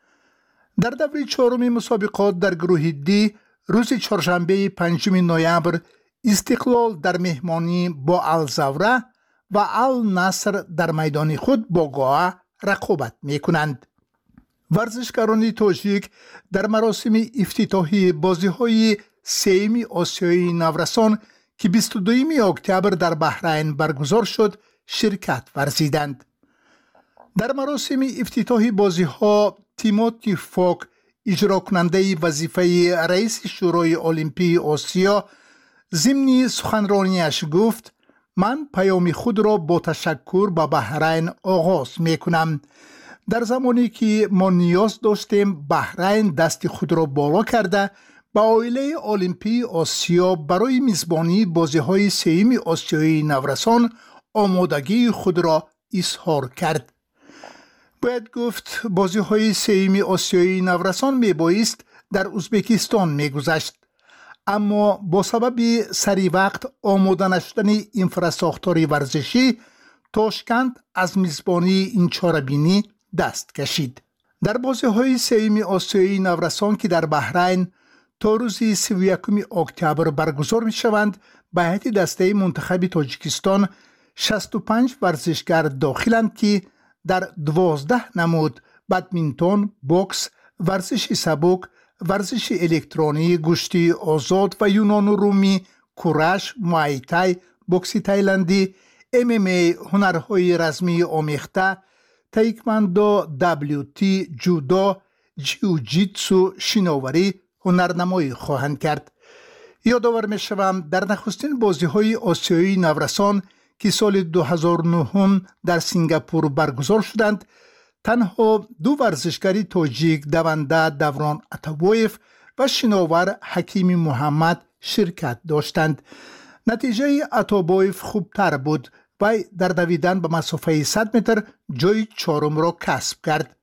در دور 4 مسابقات در گروه دی روز چهارشنبه 5 نوامبر استقلال در مهمانی با الزاوره و النصر در میدان خود با گواه رقابت می کنند. ورزشکاران تاجیک در مراسم افتتاحی بازی‌های سوم آسیای نورسان که 22 اکتبر در بحرین برگزار شد شرکت ورزیدند. در مراسم افتتاحی بازی‌ها تیموتی فوک اجرا کننده وظیفه رئیس شورای المپی آسیا ضمن سخنرانیش گفت من پیام خود را با تشکر به بحرین آغاز می کنم. در زمانی که ما نیاز داشتیم بحرین دست خود را بالا کرده به عائله المپی آسیا برای میزبانی بازی‌های سوم آسیای نورسان آمادگی خود را اظهار کرد. باید گفت بازی‌های سوم آسیای نورسان میبایست در ازبکستان میگذشت، اما با سبب سری وقت آماده نشدن انفراساختار ورزشی تاشکند از میزبانی این چاره‌بینی دست کشید. در بازی‌های سوم آسیای نورسان که در بحرین تا روز 31 اکتبر برگزار می‌شوند به هیئت دسته منتخب تاجیکستان 65 ورزشکار داخلند که در 12 نمود بدمینتون، بوکس، ورزش سبک، ورزش الکترونی، گشتی آزاد و یونان و رومی، کورش، موای تای، بوکس تایلندی، MMA، هنرهای رزمی آمیخته، تایکواندو، WT، جودو، جیوجیتسو، شناوری هنرنمایی خواهند کرد. یادآور می‌شوم در نخستین بازی‌های آسیایی نورسان که سال 2009 در سنگاپور برگزار شدند تنها 2 ورزشکاری تاجیک دونده دوران عطابایف و شناور حکیم محمد شرکت داشتند. نتیجه عطابایف خوبتر بود و در دویدن به مسافه 100 متر جای 4 را کسب کرد.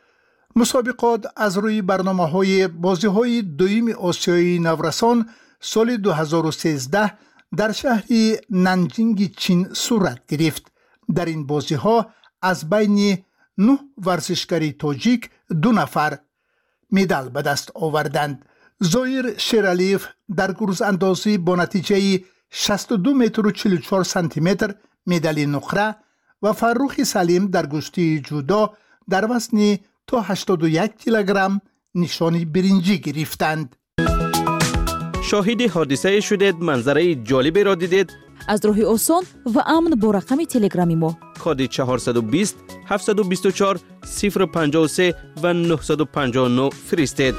مسابقات از روی برنامه‌های بازی‌های دوم آسیایی نورسان سال 2013 در شهر نانجینگ چین صورت گرفت. در این بازی ها از بین 9 ورزشکاری تاجیک 2 نفر مدال به دست آوردند. زایر شیرالیف در گروز اندازی با نتیجه 62 متر و 44 سانتی متر مدال نقره و فروخ سلیم در گشتی جودو در وزن تا 81 کیلوگرم نشان برنجی گرفتند. شاهد حادثه شدید، منظره جالبی را دیدید. از راه آسان و امن با رقم تلگرامی ما کد 420 724 053 و 959 فرستید.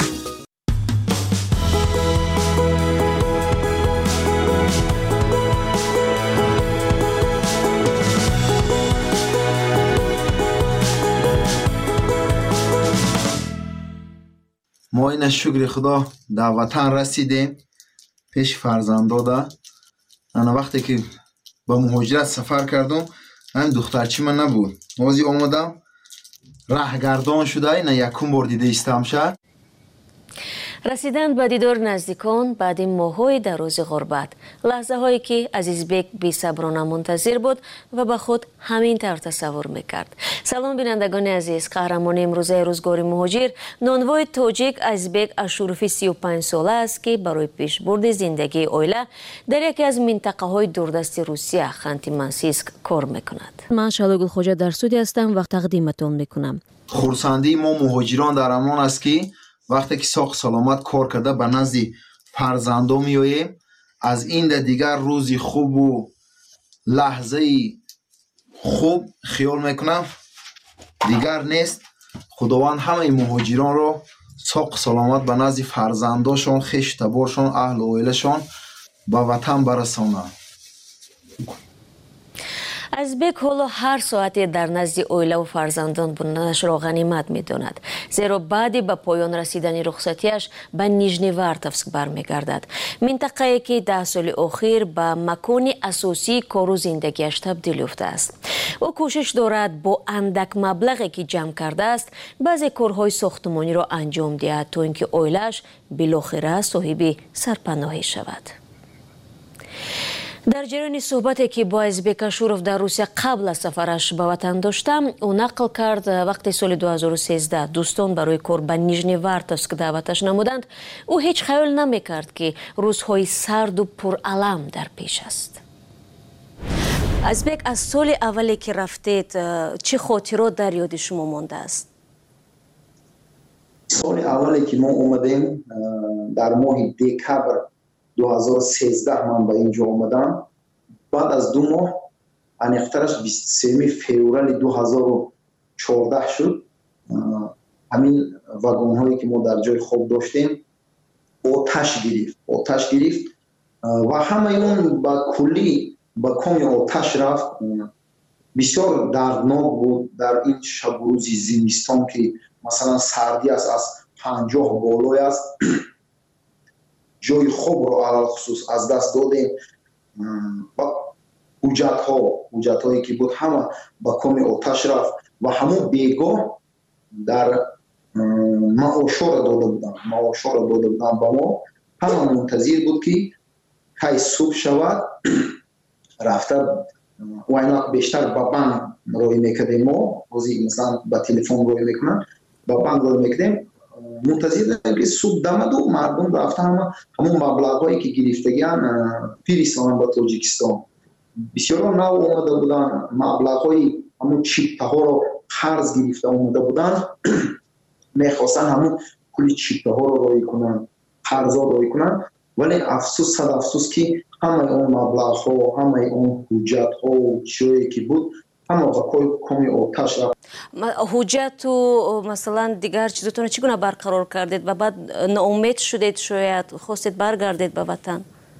ما این شکر خدا در وطن رسیدیم. پیش فرزنداده انا وقتی که با مهاجرت سفر کردم همین دخترچی من نبود. موزی آمدم راهگردان شده این یکم بار دیده استم شد. رسیدن به دیدار نزدیکان بعد ماه‌های دراز غربت، لحظه هایی که عزیزبک بی‌صبرانه منتظر بود و به خود همین طور تصور میکرد. سلام بینندگان عزیز، قهرمان امروزه روزگار مهاجر نانوای تاجیک عزیزبک اشوروفی 35 ساله است که برای پیشبرد زندگی عائله در یکی از منطقه های دوردست روسیه خانتی منسیسک کار میکند. من شالو گلخوجه در سودی هستم و تقدیمتون میکنم. خورسندی ما مهاجران در امان است که وقتی که ساق سلامت کار کرده به نزد فرزندان میاییم. از این دیگر روزی خوب و لحظه خوب خیال میکنم دیگر نیست. خداوند همه مهاجران را ساق سلامت به نزد فرزنداشون، خویش تبارشون، اهل و عائلهشون به وطن برسانه. عزیزبک حالا هر ساعتی در نزد عائله و فرزندان بودنش را غنیمت می‌داند، زیرا بعد به پایان رسیدن رخصتیش به نیژنیوارتوفسک برمیگردد، منطقه‌ای که 10 سال اخیر به مکان اساسی کار و زندگیش تبدیل یافته است. او کوشش دارد با اندک مبلغی که جمع کرده است بعضی کارهای ساختمانی را انجام دهد تا اینکه عائله‌اش بالاخره صاحب سرپناهی شود. در جریان صحبتی که با عزیزبک اشوروف در روسیه قبل از سفرش به وطن داشتم، او نقل کرد وقتی سال 2013 دوستان برای کار به نیژنیوارتوفسک دعوتش نمودند، او هیچ خیال نمیکرد که روزهای سرد و پرالم در پیش است. عزیزبک، از سال اولی که رفتید چه خاطرات در یاد شما مانده است؟ سال اولی که ما اومدیم در ماه دکبر 2013 من به اینجا آمدم. بعد از 2 ماه انیخترش 23 فوریه 2014 شد. همین واگن هایی که ما در جای خواب داشتیم آتش گرفت و همه اون با کلی با کمی آتش رفت. بسیار دردناک بود در این شب و روز زمستان که مثلا سردی است، از 50 بالای است. جای خوب رو علال خصوص از دست دادیم. حجت هایی که بود همه با کمی آتش رفت و همون بیگاه در معاشا را داده بودن با ما. همه منتظر بود که کی صبح شود رفته و اینا بیشتر با بانک روی میکردیم. ما مثلا با تلفن روی میکنن، با بانک روی میکردیم. منتظر داریم که صبح دمد و مردم رفته همون مبلغایی که گرفتگیان پیرستان به تاجیکستان. بسیار نو آمده بودن، مبلغای همون چیپه ها رو قرض گرفته آمده بودن. میخواستن همون کلی چیپه ها رو روی کنن، قرض ها روی کنن. ولی افسوس صد افسوس که همه اون مبلغ ها، همه اون حجت ها و چیزی که بود همه با کمی آتش رفت. حجت و مثلا دیگر چیزتون چگونه برقرار کردید و بعد ناامید شدید، شاید خواستید برگردید به وطن؟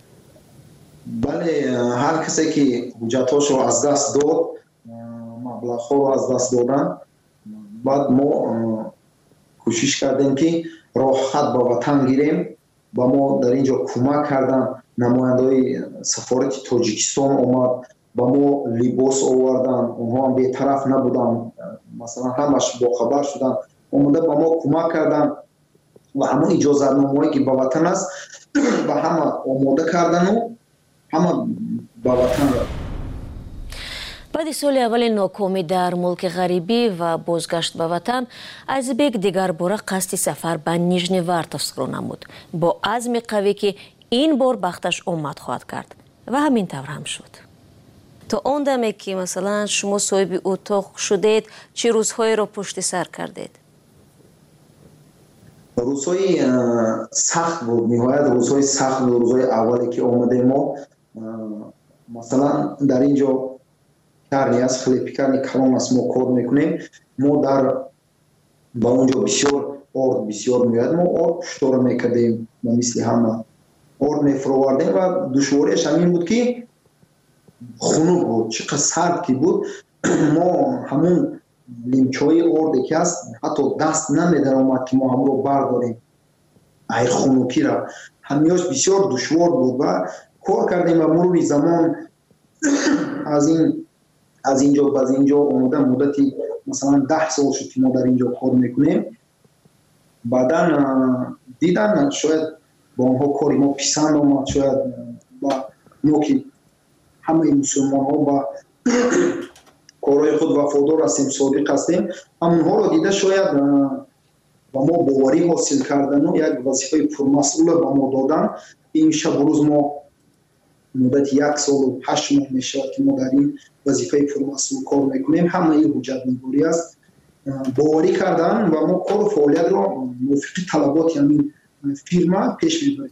بله، هر کسی که حجتاشو از دست داد، مبلغ ها رو از دست دادن، بعد ما کوشش کردیم که راه خط به وطن گیریم. با ما در اینجا کمک کردن، نمایندهای سفارت تاجیکستان اومد با ما لباس آوردن، اونها هم بی‌طرف نبودن، مثلا همش با خبر شدن، اومده با ما کمک کردن و همه اجازت نامه‌ای که با وطن است با همه آماده کردن و همه با وطن رفتن. بعد سال اول ناکامی در ملک غریبی و بازگشت به وطن، ازبک دیگر باره قصد سفر به نیژنی ورتوفسک را نمود با عزم قوی که این بار بختش آمد خواهد کرد و همین طور هم شد. تا آن دمی که مثلا شما صاحب اتاق شدید، چه روزهایی را پشت سر کردید؟ روزهای سخت بود، نهایت روزهای سخت بود. روزهای اولی که آمده ما مثلا در اینجا کاری است، خیلی پیکرنی کلان است، ما کار میکنیم. ما در با اونجا بسیار آرد بسیار میاد، ما آرد پشتار میکردیم مثل همه آرد میفروردیم و دشواریش همین بود که خنک بود، چقدر سرد که بود. ما همون لیمچای آردی که است حتی دست نمیدن آمد که ما هم رو برداریم ای خنکی را. همیاش بسیار دشوار بود و کار کردیم و مرور زمان از اینجا به اینجا آمدن مدتی مثلا 10 سال شد که ما در اینجا کار میکنیم. بعدا دیدن شاید با اونها کاری ما پسند آمد، شاید با ما که همه مسلمان ها با کارهای خود وفادار هستیم، صادق هستیم، همونها را دیده شاید با ما باوری حاصل کردن و یک وظیفه پرمسئول با ما دادن. این شب روز ما مدت 1 سال و 8 ماه میشه که ما در این وظیفه پرمسئول کار میکنیم. همه این حجت نگاری است، باوری کردن و ما کار و فعالیت را موافق طلبات یعنی فیرما پیش میبریم.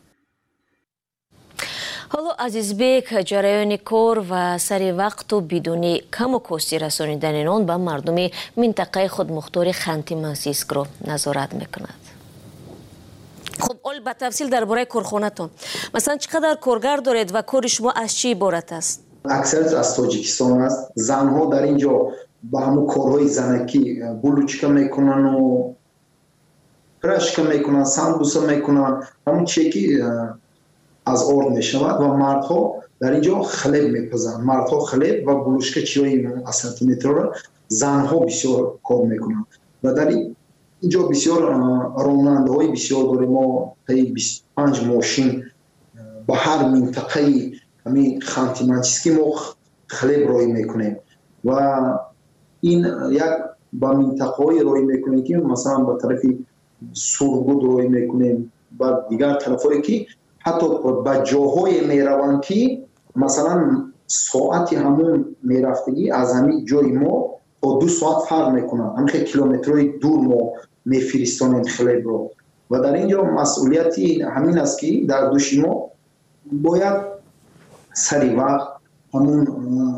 حالا عزیزبک، جریان کار و سر وقت و بدون کم و کاستی رسانیدن آن به مردم منطقه خودمختار خانتی منسیسک را نظارت میکند. خب اول به تفصیل درباره کارخانه‌تان، مثلا چقدر کارگر دارید و کار شما از چی عبارت است؟ اکثریت از تاجیکستان است. زنها در اینجا با همون کارهای زنکی بلوچکا میکنن و پرشکا میکنن، سمبوسا میکنن، همون چیکی از آرد میشود. و مردها در اینجا خلب میپزن، مردها خلب و بلوچکا چیای اسانتیمتر را زنها بسیار کار میکنن. و در اینجا بسیار راننده های بسیار داریم. ما 25 ماشین با هر منطقه همین خانتی منسیسکی ما خلب رای میکنیم و این یک با منطقه های رای میکنیم که مثلا با طرف سرگود رای میکنیم، با دیگر طرف هایی که حتی با جاهای میروند که مثلا ساعتی همون میرفتگی از همین جای ما تا 2 ساعت فرق میکنن، همین کیلومترهای دور ما میفرستانیم خلب رو. و در اینجا مسئولیتی همین است که در دوش ما باید سری وقت همون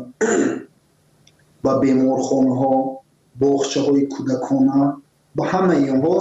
با بیمارخانه ها، باغچه های کودکانه با همه اینها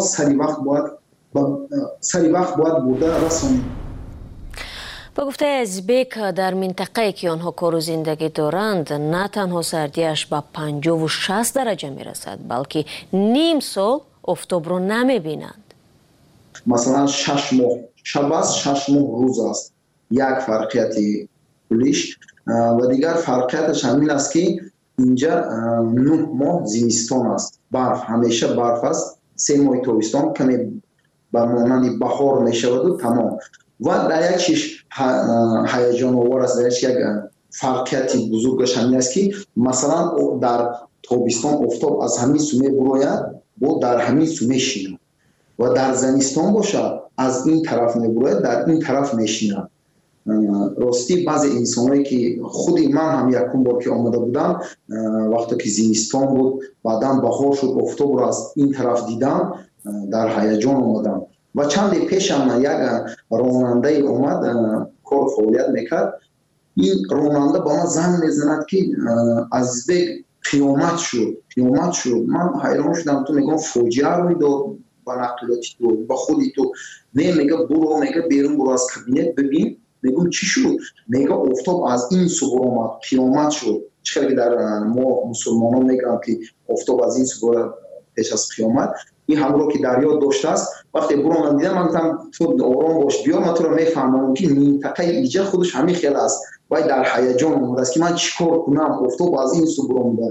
سری وقت باید بوده رسانیم. با گفته ازبک، در منطقه که آنها کار و زندگی دارند نه تنها سردیش به 50 و 60 درجه میرسد، بلکه نیم سال آفتاب رو نمیبینند. مثلا 6 ماه شب است، 6 ماه روز است. یک فرقیتی کلیش و دیگر فرقیتش همین است که اینجا 9 ماه زمستان است، برف همیشه برف است. 3 ماه تابستان کمی به مانند بهار میشود و تمام. و در یک چیز هیجان آور است، در یک فرقیتی بزرگش همین است که مثلا در تابستان آفتاب از همین سومه براید و در همین سومه شینه و در زمستان باشد از این طرف میبراید در این طرف میشینه. راستی بعضی انسانایی که خودی من هم یکم بار که آمده بودم وقتی که زمستان بود بعدا بهار شد آفتاب را از این طرف دیدم در هیجان آمدم. و چند پیش هم یک راننده اومد کار فعالیت میکرد. این راننده با من زنگ میزند که از قیامت شد. من حیران شدم. تو میگم فوجیه روی داد با نقلاتی تو با خودی تو میگه برو، میگه بیرون برو از کابینت ببین. میگم چی شد؟ میگه آفتاب از این سو آمد، قیامت شد. چرا که در ما مسلمانان میگن که آفتاب از این سو پیش از قیامت. این همراه که دریا داشته است. وقتی برو من دیدم من گفتم تو آرام باش بیا، من تو رو میفهمم که منطقه ایجا خودش همین خیال است. باید در هیجان اومده است که من چیکار کنم، آفتاب از این سو برآمده.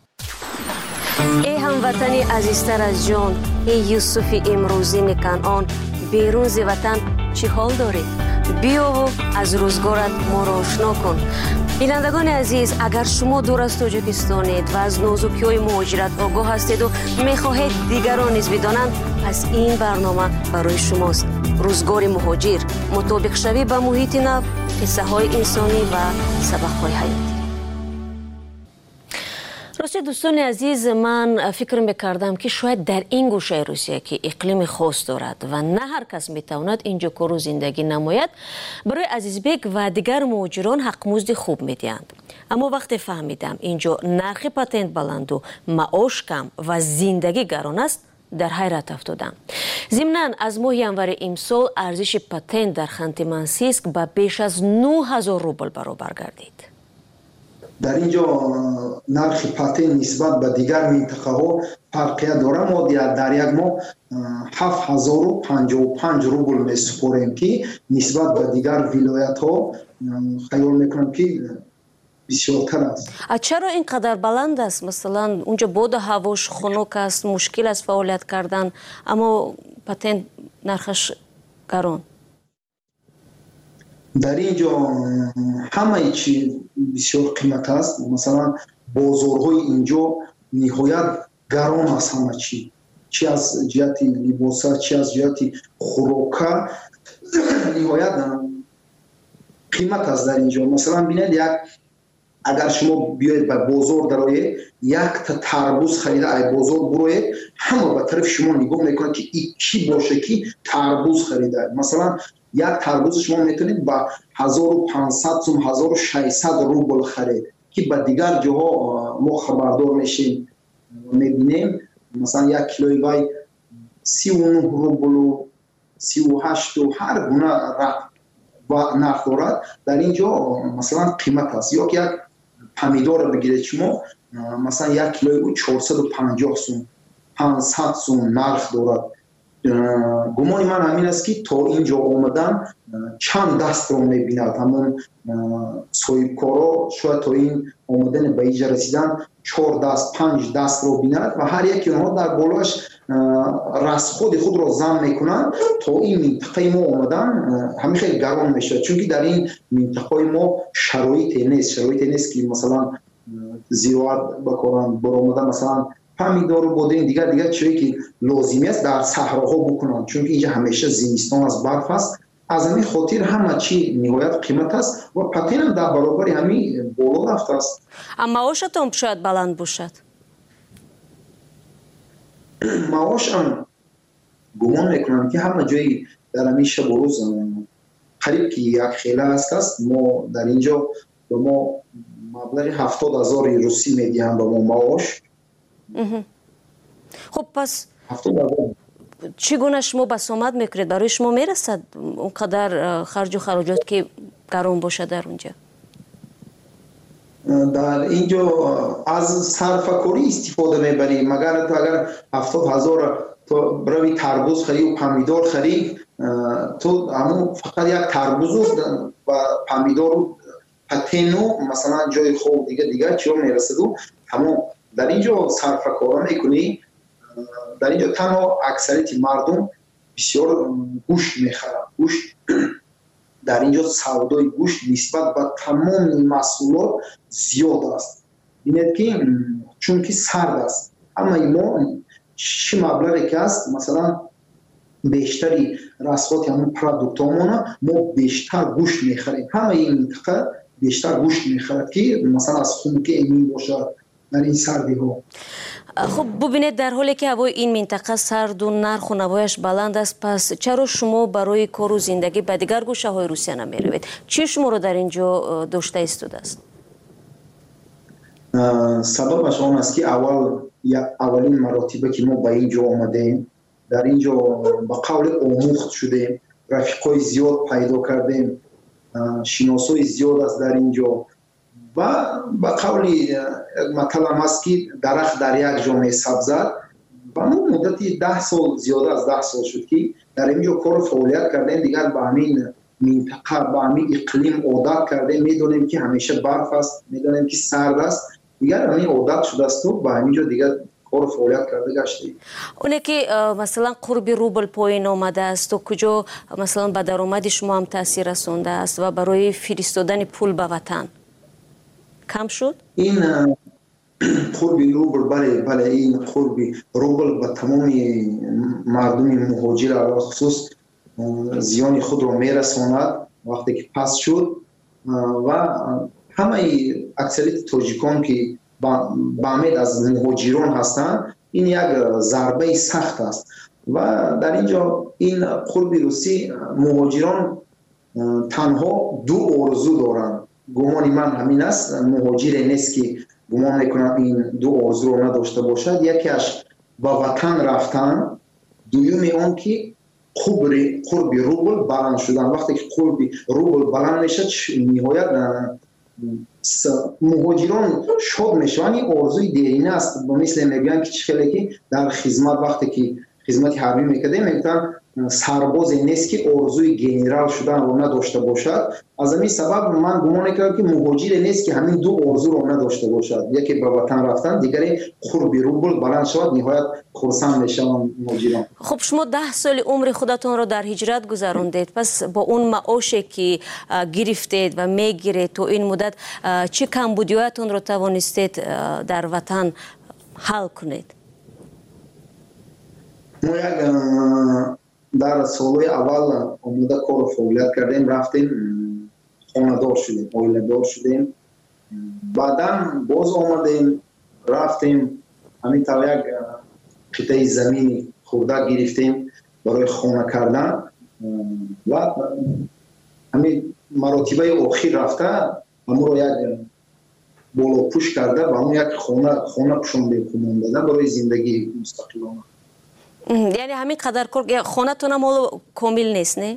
ای هموطنی عزیزتر از جان، ای یوسف امروزین کنعان، بیرون ز وطن چه حال داری؟ بیا و از روزگارت ما را آشنا کن. بینندگان عزیز، اگر شما دور از تاجیکستانید و از نازکی‌های مهاجرت آگاه هستید و می‌خواهید دیگران نیز بدانند، پس این برنامه برای شماست. روزگار مهاجر، مطابق شوی به محیط نو، قصه‌های انسانی و سبق‌های حیاتی. راستی دوستان عزیز، من فکر میکردم که شاید در این گوشه روسیه که اقلیم خاص دارد و نه هر کس میتواند اینجا کار و زندگی نماید، برای عزیزبک و دیگر مهاجران حق مزد خوب میدهند. اما وقتی فهمیدم اینجا نرخ پاتنت بلند و معاش کم و زندگی گران است، در حیرت افتادم. ضمناً از ماه ینور امسال ارزش پاتنت در خانت-مانسیسک به بیش از 9000 روبل برابر گردید. در اینجا نرخ پاتنت نسبت به دیگر منطقه ها فرقیت داره. ما در یک ماه 7055 روبل میسپاریم که نسبت به دیگر ولایت ها خیال میکنم که بسیارتر است. چرا اینقدر بلند است؟ مثلا اونجا باد هواش خنک است، مشکل است فعالیت کردن، اما پاتنت نرخش گران. در اینجا همه چی بسیار قیمت است. مثلا بازارهای اینجا نهایت گران است. همه چی از جهت لباس، چی از جهت خوراک نهایت قیمت است در اینجا. مثلا ببینید، اگر شما بیاید به بازار درآیید، یک تا تربوز خریده از بازار بروید، همه به طرف شما نگاه میکنه که این کی باشه که تربوز خریده. مثلا یک تربوز شما میتونید با 1500 سوم 1600 روبل خرید که به دیگر جاها ما خبردار میشیم میبینیم مثلا یک کیلوی وای 39 روبل و 38 و هر گونه و نرخ دارد. در اینجا مثلا قیمت است. یا که یک پمیدور بگیرید شما، مثلا یک کیلوی 450 سوم 500 سوم نرخ دارد. گمان من همین است که تا اینجا آمدن چند دست رو میبیند. همون صاحبکارا شاید تا این آمدن به اینجا رسیدن 4 دست 5 دست رو بیند و هر یک اونها در بالاش رسخود خود رو زم میکنن. تا این منطقه ما آمدن همین خیلی گران میشه، چون که در این منطقه ما شرایط نیست که مثلا زراعت بکنن برآمدن، مثلا پمیدار و بادرنگ دیگر چیزی که لازمی است در صحراها بکنن، چون که اینجا همیشه زمستان از برف است. از همین خاطر همه چی نهایت قیمت است و پاتنت هم در برابر همین بالا رفته است. اما معاشتون شاید بلند باشد. معاش هم گمان میکنم که همه جایی در همین شب و روز قریب که یک خیله است. ما در اینجا به ما مبلغ 70,000 روسی میدهند به ما معاش. خب پس چگونه شما بسامد میکنید؟ برای شما میرسد اونقدر خرج و خراجات که گران باشه در اونجا؟ در اینجا از صرفه‌کاری استفاده میبریم. اگر 70,000 تو بروی تربوز خرید و پمیدار خرید، تو همون فقط یک تربوز و پمیدار و پاتنت مثلا جای خوب دیگه چیو میرسد و همون در اینجا صرفه‌کاری میکنی. در اینجا تنها اکثریت مردم بسیار گوشت میخرند. گوشت در اینجا سودای گوشت نسبت به تمام محصولات زیاد است. ببینید که چون که سرد است، اما ما چه مبلغی که است، مثلا بیشتری رسوات همون پروداکتامون ما بیشتر گوشت میخریم. همه این منطقه بیشتر گوشت میخرد که مثلا از خنک امین باشد در این سردی ها. خب ببینید، در حالی که هوای این منطقه سرد و نرخ و نوایش بلند است، پس چرا شما برای کار و زندگی به دیگر گوشه های روسیه نمی روید؟ چی شما رو در اینجا داشته ایستاده است؟ سببش آن است که اولین مراتبه که ما به اینجا آمدیم، در اینجا با قول آموخت شدیم، رفیقای زیاد پیدا کردیم، شناسای زیاد است در اینجا و با قولی مطلب هست که درخت در یک جامعه سبزد و ما مدتی 10 سال زیاده از 10 سال شد که در اینجا کار فعالیت کردیم. دیگر به همین منطقه به همین اقلیم عادت کردیم. میدونیم که همیشه برف است، میدونیم که سرد است، دیگر همین عادت شده است و به همینجا دیگر کار فعالیت کرده گشتیم. اونه که مثلا قرب روبل پایین آمده است و کجا مثلا به درآمد شما هم تاثیر رسونده است و برای فرستادن پول به وطن؟ کم شد؟ این قرب روبل بله این قرب روبل به تمام مردم مهاجر علی خصوص زیان خود را میرساند وقتی که پس شد و همه اکثریت تاجیکان که با امید از مهاجران هستند این یک ضربه سخت است و در اینجا این قرب روسی مهاجران تنها دو آرزو دارند. گمان من همین است، مهاجر نیست که گمان میکنم این دو آرزو را نداشته باشد. یکیش به وطن رفتن، دومی آن که قرب روبل بلند شدن. وقتی که قرب روبل بلند میشه نهایت مهاجران شاد میشن. این آرزوی دیرینه است، مثل میگن که چخیلی که در خدمت وقتی که خدمت حربی میکرده میگن سرباز نیست که آرزوی گنرال شدن رو نداشته باشد. از همین سبب من گمان میکنم که مهاجر نیست که همین دو آرزو رو نداشته باشد، یکی به وطن رفتن، دیگری قرب روبل بلند شد. نهایت خرسند میشن مهاجران. خب شما 10 سال عمر خودتون رو در هجرت گذروندید، پس با اون معاشی که گرفتید و میگیرید تو این مدت چه کمبودیاتون رو توانستید در وطن حل کنید؟ ما یک در سالهای اول آمده کار فعالیت کردیم، رفتیم خانه دار شدیم، عائله دار شدیم، بعدا باز آمدیم رفتیم همین طور یک قطعه زمینی خورده گرفتیم برای خانه کردن و همین مراتبه آخر رفته همون رو یک بالا پوش کرده و همون یک خانه پوشانده دادن برای زندگی مستقلانه. یعنی همین قدر خانه تون هم کامل نیست نه؟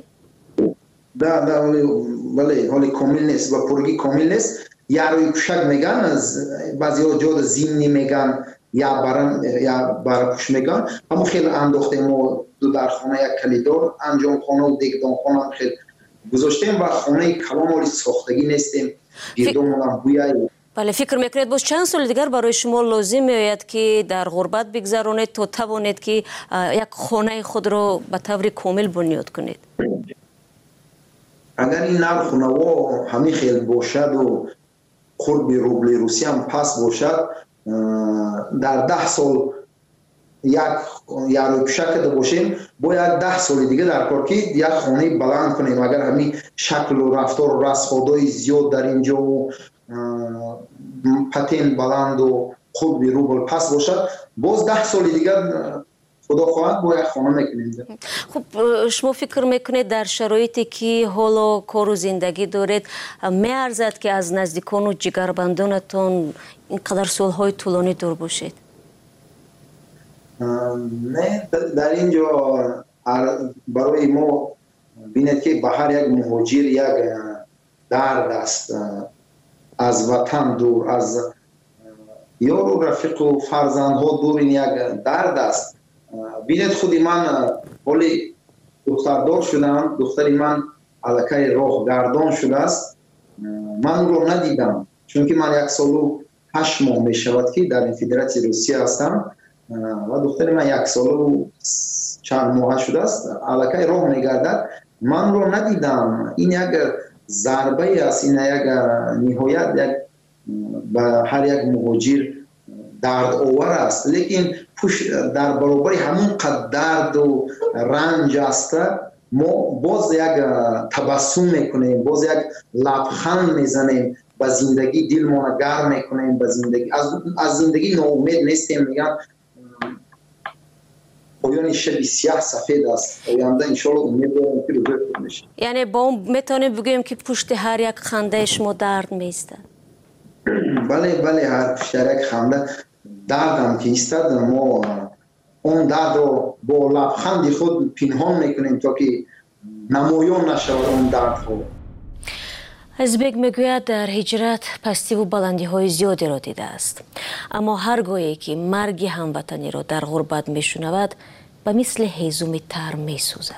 بله حالی کامل نیست و پرگی کامل نیست. یا روی کشک میگن، بعضی ها جاد زیمنی میگن یا برپوش میگن. همون خیلی انداختیم ما دو در خانه یک کلیدار انجام خانه و دیگدان خانه هم خیلی گذاشتیم و خانه کلام حالی ساختگی نیستیم. گردون هم بویایی. بله فکر میکنید باز چند سال دیگر برای شما لازم میآید که در غربت بگذرانید تا توانید که یک خانه خود را به طور کامل بنیاد کنید؟ اگر این نرخ نوا همین خیلی باشد و قرب روبل روسی هم پس باشد، در 10 سال یک روی پشک کرده باشیم باید 10 سال دیگه در کار که یک خانه بلند کنیم. اگر همین شکل و رفتار و رسخادهای زیاد در اینجا و پتین بلند و خود بی روبل پس باشد، باز 10 سال دیگر خدا خواهد باید خانه میکنید. خب شما فکر میکنید در شرایطی که حالا کار و زندگی دارید میارزد که از نزدیکان و جگربندانتون اینقدر سالهای طولانی دور باشید؟ نه، در اینجا برای ما بینید که به هر یک مهاجر یک درد است. از وطن دور، از یار و رفیق و فرزندها دور، این یک درد است. بینید خودی من حالی دختردار شدم، دختری من علاقه راه گردان شده است، من او را ندیدم چون که من 1 سال و 8 ماه می شود که در فدراسیون روسیه هستم و دختری من 1 سال و چند ماه شده است علاقه راه می گردد، من را ندیدم. این یک ضربه است، این یک نهایت یک به هر یک مهاجر درد آور است. لیکن در برابر همون قدر درد و رنج است ما باز یک تبسم میکنیم، باز یک لبخند میزنیم، به زندگی دل ما گرم میکنیم، به زندگی از زندگی ناامید نیستیم. میگن پایان شب سیاه سفید است، آینده انشالله امید دارم که روزه خوب میشه. یعنی با اون میتونیم بگوییم که پشت هر یک خنده شما درد میستد؟ بله هر پشت یک خنده دردم که ایستد، ما اون درد رو با لبخند خود پنهان میکنیم تا که نمایان نشود اون درد خود. ازبک میگوید در هجرت پستی و بلندی های زیادی را دیده است، اما هرگاهی که مرگ هموطنی را در غربت میشنود به مثل هیزم تر میسوزد.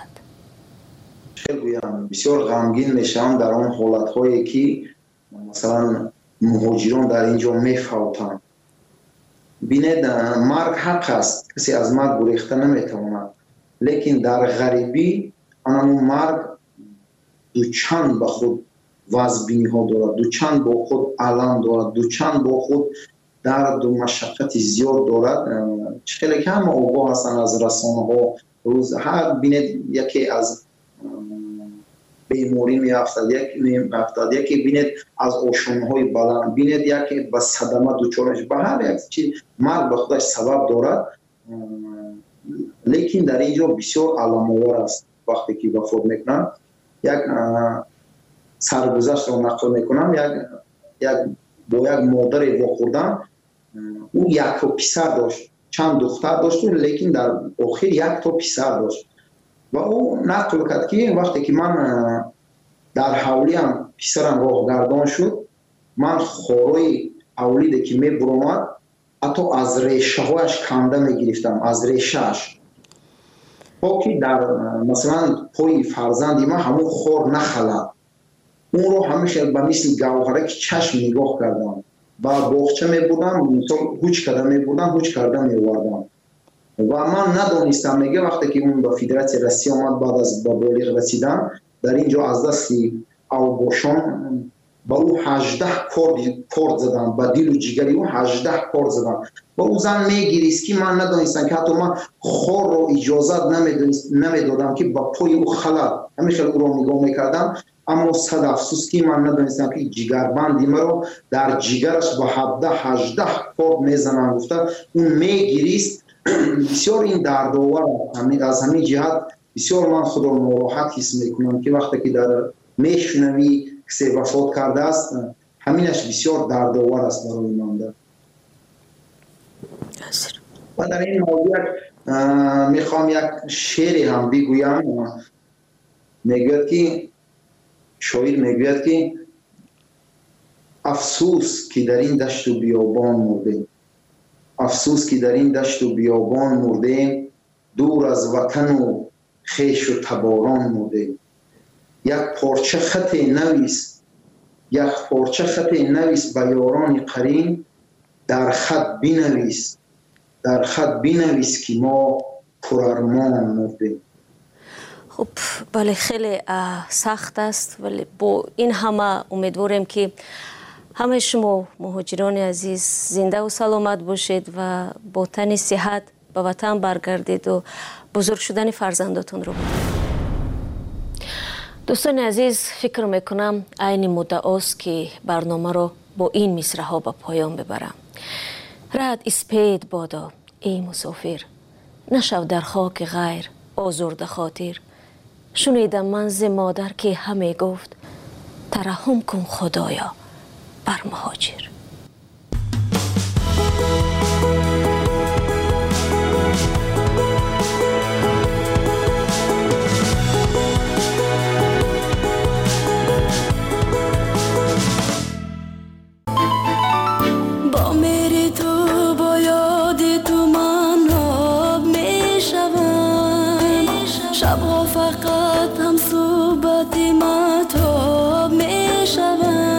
بسیار غمگین میشم در آن حالت هایی که مثلا مهاجران در اینجا میفوتند. بینید مرگ حق است، کسی از مرگ گریخته نمیتواند، لیکن در غریبی آن مرگ دو چند به خود وزبینی ها دارد، دوچند با خود علم دارد، دوچند با خود درد و مشقت زیاد دارد. خیلی کم آگاه هستند از رسانه ها. روز هر بینید یکی از بیماری میافتد، یکی بینید از آشانه های بلند، بینید یکی به صدمه دچارش، به هر یک چیز مرگ به خودش سبب دارد. لیکن در اینجا بسیار علام‌آور است. وقتی که وفات میکنند یک سرگذشت را نقل میکنم، با یک مادر واخوردن، او یک تا پسر داشت، چند دختر داشت، لیکن در آخر یک تا پسر داشت و او نقل کرد که وقتی که من در حولیم پسرم راه گردان شد، من خورای اولیده که میبرامد حتی از ریشه هایش کنده میگرفتم، از ریشهش، با که در مثلا پای فرزندی من همون خور نخلد. اون رو همیشه به مثل گوهره که چشم نگاه کردم، با باغچه میبردم، مثلا هوچ کرده میبردم، هوچ کرده میوردم و من ندانستم. میگه وقتی که اون به فدراسیون روسیه آمد بعد از به بالغ رسیدن، در اینجا از دست اوباشان با او 18 کارد زدن، با دل و جگری او 18 کارد زدن و او زن میگریست که من ندانستم که حتی من خور رو اجازت نمیدادم که با پای او خلد، همیشه او رو نگاه میکردم. اما صد افسوس که من ندانستم که جگربندی مرا در جگرش با 18 کارد میزنن. گفته اون میگریست. بسیار این دردآور، از همین جهت بسیار من خود را ناراحت حس میکنم که وقتی که در میشنوی کسی وفات کرده است، همینش بسیار دردآور است برای من. و در این موضوع میخوام یک شعری هم بگویم. میگوید که شاعر میگوید که افسوس که در این دشت و بیابان مردیم، افسوس که در این دشت و بیابان مردیم، دور از وطن و خیش و تباران مردیم. یک پارچه خط نویس، یک پارچه خط نویس به یاران قرین، در خط بنویس، در خط بنویس که ما پرارمان مردیم. خب بله، خیلی سخت است، ولی با این همه امیدواریم که همه شما مهاجران عزیز زنده و سلامت باشید و با تن صحت به وطن برگردید و بزرگ شدن فرزنداتون رو بدید. دوستان عزیز، فکر میکنم عین مدت است که برنامه رو با این مصرع‌ها به پایان ببرم. رد اسپید بادا ای مسافر، نشو در خاک غیر آزرده خاطر. شنیدم من ز مادر که همه گفت، ترحم کن خدایا بر مهاجر. با میری تو با یاد تو من آب می شوم، شبها فقط هم صحبت مطاب می شوم.